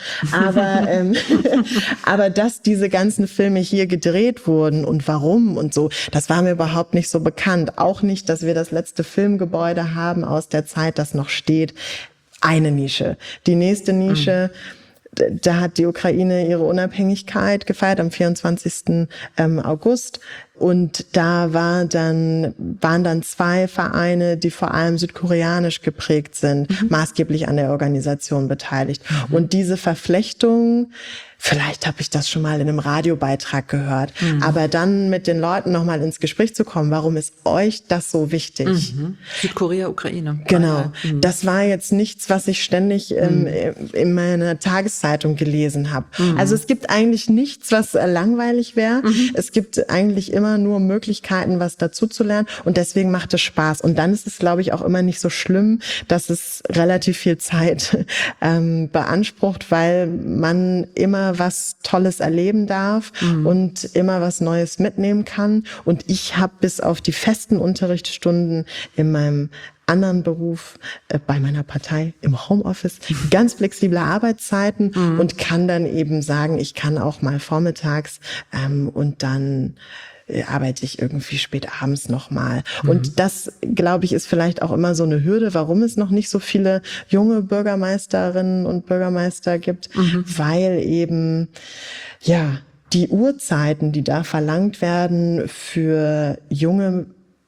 aber dass diese ganzen Filme hier gedreht wurden und warum und so, das war mir überhaupt nicht so bekannt. Auch nicht, dass wir das letzte Filmgebäude haben aus der Zeit, das noch steht. Eine Nische. Die nächste Nische, da hat die Ukraine ihre Unabhängigkeit gefeiert am 24. August. Und da waren dann zwei Vereine, die vor allem südkoreanisch geprägt sind, maßgeblich an der Organisation beteiligt. Und diese Verflechtung, vielleicht habe ich das schon mal in einem Radiobeitrag gehört, aber dann mit den Leuten nochmal ins Gespräch zu kommen, warum ist euch das so wichtig? Südkorea, Ukraine. Genau. Das war jetzt nichts, was ich ständig in meiner Tageszeitung gelesen habe. Also es gibt eigentlich nichts, was langweilig wäre. Es gibt eigentlich immer nur Möglichkeiten, was dazu zu lernen und deswegen macht es Spaß. Und dann ist es, glaube ich, auch immer nicht so schlimm, dass es relativ viel Zeit beansprucht, weil man immer was Tolles erleben darf und immer was Neues mitnehmen kann. Und ich habe bis auf die festen Unterrichtsstunden in meinem anderen Beruf bei meiner Partei im Homeoffice ganz flexible Arbeitszeiten und kann dann eben sagen, ich kann auch mal vormittags und dann arbeite ich irgendwie spät abends nochmal. Und das, glaube ich, ist vielleicht auch immer so eine Hürde, warum es noch nicht so viele junge Bürgermeisterinnen und Bürgermeister gibt, weil eben, ja, die Uhrzeiten, die da verlangt werden für junge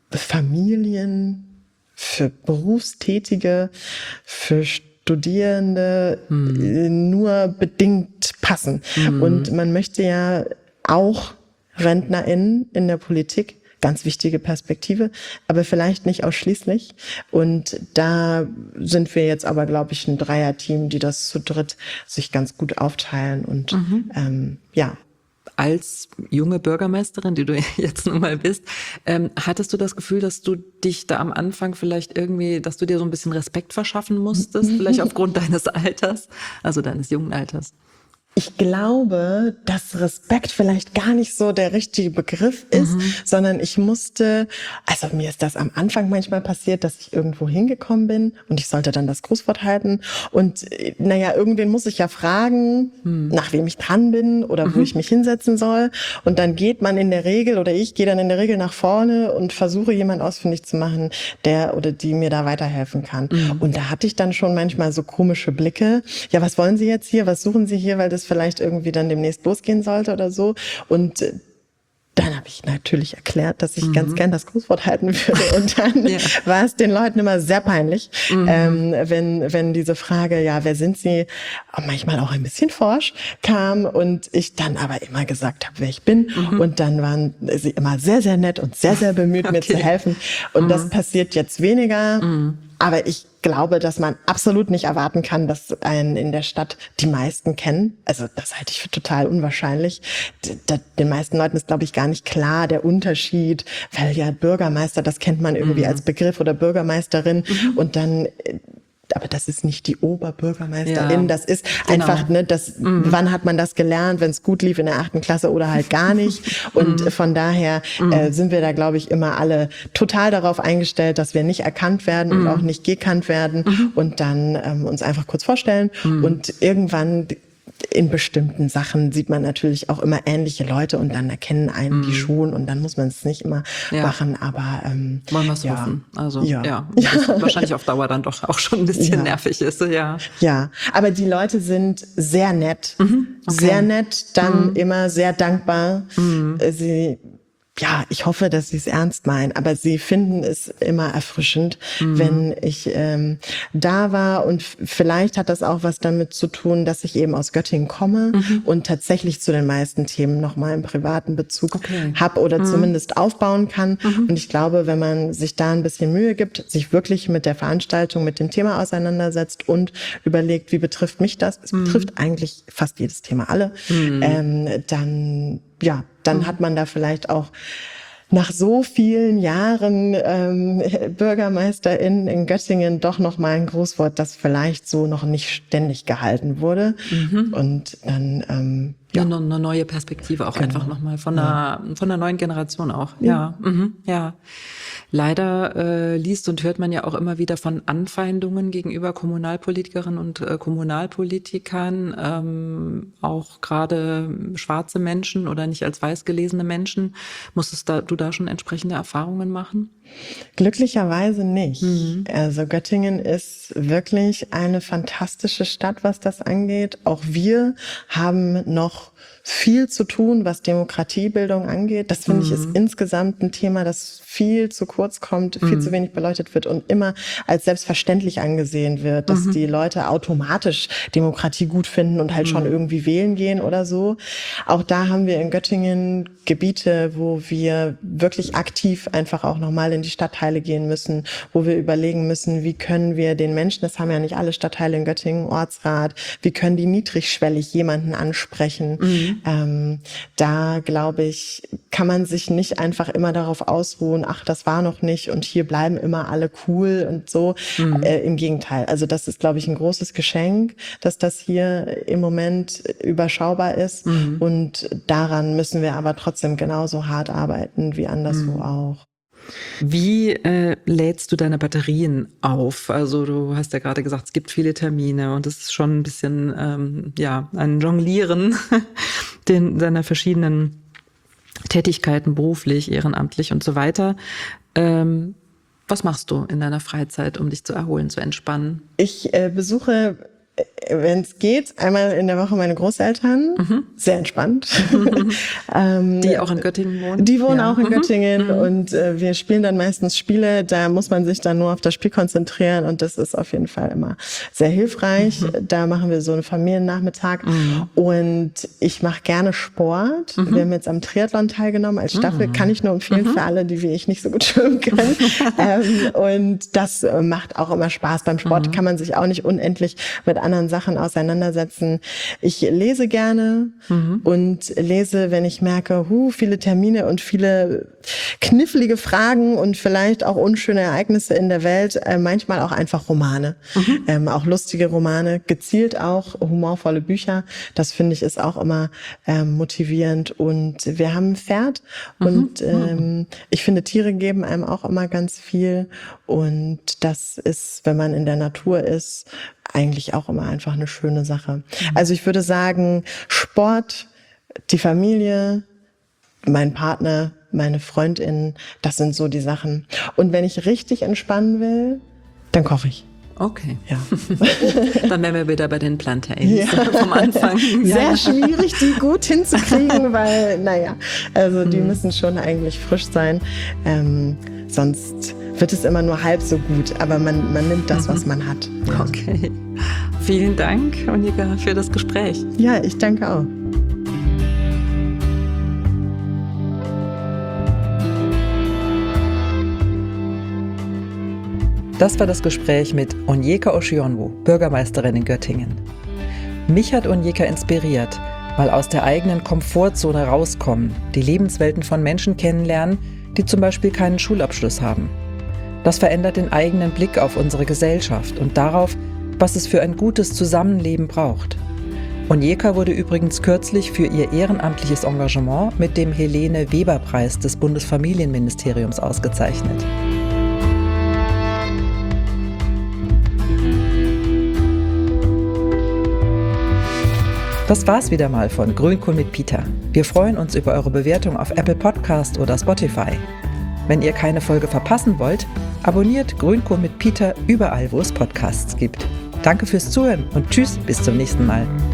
Familien, für Berufstätige, für Studierende nur bedingt passen. Und man möchte ja auch RentnerInnen in der Politik, ganz wichtige Perspektive, aber vielleicht nicht ausschließlich. Und da sind wir jetzt aber, glaube ich, ein Dreierteam, die das zu dritt sich ganz gut aufteilen und ja. Als junge Bürgermeisterin, die du jetzt nun mal bist, hattest du das Gefühl, dass du dich da am Anfang vielleicht irgendwie, dass du dir so ein bisschen Respekt verschaffen musstest, vielleicht aufgrund deines Alters, also deines jungen Alters? Ich glaube, dass Respekt vielleicht gar nicht so der richtige Begriff ist, sondern ich musste, also mir ist das am Anfang manchmal passiert, dass ich irgendwo hingekommen bin und ich sollte dann das Grußwort halten und naja, irgendwen muss ich ja fragen, nach wem ich dran bin oder wo ich mich hinsetzen soll und dann geht man in der Regel oder ich gehe dann in der Regel nach vorne und versuche jemand ausfindig zu machen, der oder die mir da weiterhelfen kann. Und da hatte ich dann schon manchmal so komische Blicke, ja, was wollen Sie jetzt hier, was suchen Sie hier, weil das vielleicht irgendwie dann demnächst losgehen sollte oder so. Und dann habe ich natürlich erklärt, dass ich ganz gern das Grußwort halten würde. Und dann war es den Leuten immer sehr peinlich, wenn diese Frage, ja, wer sind Sie, manchmal auch ein bisschen forsch, kam und ich dann aber immer gesagt habe, wer ich bin. Und dann waren sie immer sehr, sehr nett und sehr, sehr bemüht, mir zu helfen. Und das passiert jetzt weniger. Aber ich glaube, dass man absolut nicht erwarten kann, dass einen in der Stadt die meisten kennen. Also das halte ich für total unwahrscheinlich. Den meisten Leuten ist, glaube ich, gar nicht klar der Unterschied, weil ja Bürgermeister, das kennt man irgendwie als Begriff oder Bürgermeisterin und dann... Aber das ist nicht die Oberbürgermeisterin, das ist einfach, ne, wann hat man das gelernt, wenn es gut lief in der 8. Klasse oder halt gar nicht. Und von daher sind wir da, glaube ich, immer alle total darauf eingestellt, dass wir nicht erkannt werden und auch nicht gekannt werden und dann uns einfach kurz vorstellen und irgendwann in bestimmten Sachen sieht man natürlich auch immer ähnliche Leute und dann erkennen einen die schon und dann muss man es nicht immer machen, aber wollen wir es hoffen. Also das wahrscheinlich auf Dauer dann doch auch schon ein bisschen nervig ist. Ja, aber die Leute sind sehr nett, sehr nett, dann immer sehr dankbar. Ich hoffe, dass sie es ernst meinen, aber sie finden es immer erfrischend, wenn ich da war. Und vielleicht hat das auch was damit zu tun, dass ich eben aus Göttingen komme und tatsächlich zu den meisten Themen nochmal einen privaten Bezug habe oder zumindest aufbauen kann. Und ich glaube, wenn man sich da ein bisschen Mühe gibt, sich wirklich mit der Veranstaltung, mit dem Thema auseinandersetzt und überlegt, wie betrifft mich das? Es betrifft eigentlich fast jedes Thema alle. Dann hat man da vielleicht auch nach so vielen Jahren Bürgermeisterin in Göttingen doch noch mal ein Grußwort, das vielleicht so noch nicht ständig gehalten wurde. Und dann eine neue Perspektive auch einfach nochmal von einer neuen Generation auch. Ja. Leider liest und hört man ja auch immer wieder von Anfeindungen gegenüber Kommunalpolitikerinnen und Kommunalpolitikern, auch gerade schwarze Menschen oder nicht als weiß gelesene Menschen. Musstest du da schon entsprechende Erfahrungen machen? Glücklicherweise nicht. Also Göttingen ist wirklich eine fantastische Stadt, was das angeht. Auch wir haben noch viel zu tun, was Demokratiebildung angeht. Das finde ich ist insgesamt ein Thema, das viel zu kurz kommt, viel zu wenig beleuchtet wird und immer als selbstverständlich angesehen wird, dass die Leute automatisch Demokratie gut finden und halt schon irgendwie wählen gehen oder so. Auch da haben wir in Göttingen Gebiete, wo wir wirklich aktiv einfach auch nochmal in die Stadtteile gehen müssen, wo wir überlegen müssen, wie können wir den Menschen, das haben ja nicht alle Stadtteile in Göttingen, Ortsrat, wie können die niedrigschwellig jemanden ansprechen. Da, glaube ich, kann man sich nicht einfach immer darauf ausruhen, ach, das war noch nicht und hier bleiben immer alle cool und so. Im Gegenteil. Also das ist, glaube ich, ein großes Geschenk, dass das hier im Moment überschaubar ist. Und daran müssen wir aber trotzdem genauso hart arbeiten wie anderswo auch. Wie lädst du deine Batterien auf? Also du hast ja gerade gesagt, es gibt viele Termine und es ist schon ein bisschen ein Jonglieren deiner verschiedenen Tätigkeiten, beruflich, ehrenamtlich und so weiter. Was machst du in deiner Freizeit, um dich zu erholen, zu entspannen? Ich besuche, wenn es geht, einmal in der Woche meine Großeltern. Sehr entspannt. Die auch in Göttingen wohnen? Die wohnen auch in Göttingen und wir spielen dann meistens Spiele. Da muss man sich dann nur auf das Spiel konzentrieren und das ist auf jeden Fall immer sehr hilfreich. Da machen wir so einen Familiennachmittag und ich mache gerne Sport. Wir haben jetzt am Triathlon teilgenommen als Staffel. Kann ich nur empfehlen für alle, die wie ich nicht so gut schwimmen können. Und das macht auch immer Spaß. Beim Sport kann man sich auch nicht unendlich mit anderen Sachen auseinandersetzen. Ich lese gerne und lese, wenn ich merke, viele Termine und viele knifflige Fragen und vielleicht auch unschöne Ereignisse in der Welt, manchmal auch einfach Romane, auch lustige Romane, gezielt auch humorvolle Bücher. Das finde ich ist auch immer motivierend und wir haben ein Pferd und ich finde Tiere geben einem auch immer ganz viel und das ist, wenn man in der Natur ist, eigentlich auch immer einfach eine schöne Sache. Also ich würde sagen, Sport, die Familie, mein Partner, meine Freundinnen, das sind so die Sachen. Und wenn ich richtig entspannen will, dann koche ich. Okay. Ja. Dann wären wir wieder bei den Plantains vom Anfang. Sehr schwierig, die gut hinzukriegen, weil, also die müssen schon eigentlich frisch sein. Sonst wird es immer nur halb so gut, aber man nimmt das, was man hat. Okay. Vielen Dank, Onyeka, für das Gespräch. Ja, ich danke auch. Das war das Gespräch mit Onyeka Oshionwo, Bürgermeisterin in Göttingen. Mich hat Onyeka inspiriert, mal aus der eigenen Komfortzone rauskommen, die Lebenswelten von Menschen kennenlernen, die zum Beispiel keinen Schulabschluss haben. Das verändert den eigenen Blick auf unsere Gesellschaft und darauf, was es für ein gutes Zusammenleben braucht. Onyeka wurde übrigens kürzlich für ihr ehrenamtliches Engagement mit dem Helene-Weber-Preis des Bundesfamilienministeriums ausgezeichnet. Das war's wieder mal von Grünkohl mit Peter. Wir freuen uns über eure Bewertung auf Apple Podcast oder Spotify. Wenn ihr keine Folge verpassen wollt, abonniert Grünkohl mit Peter überall, wo es Podcasts gibt. Danke fürs Zuhören und tschüss, bis zum nächsten Mal.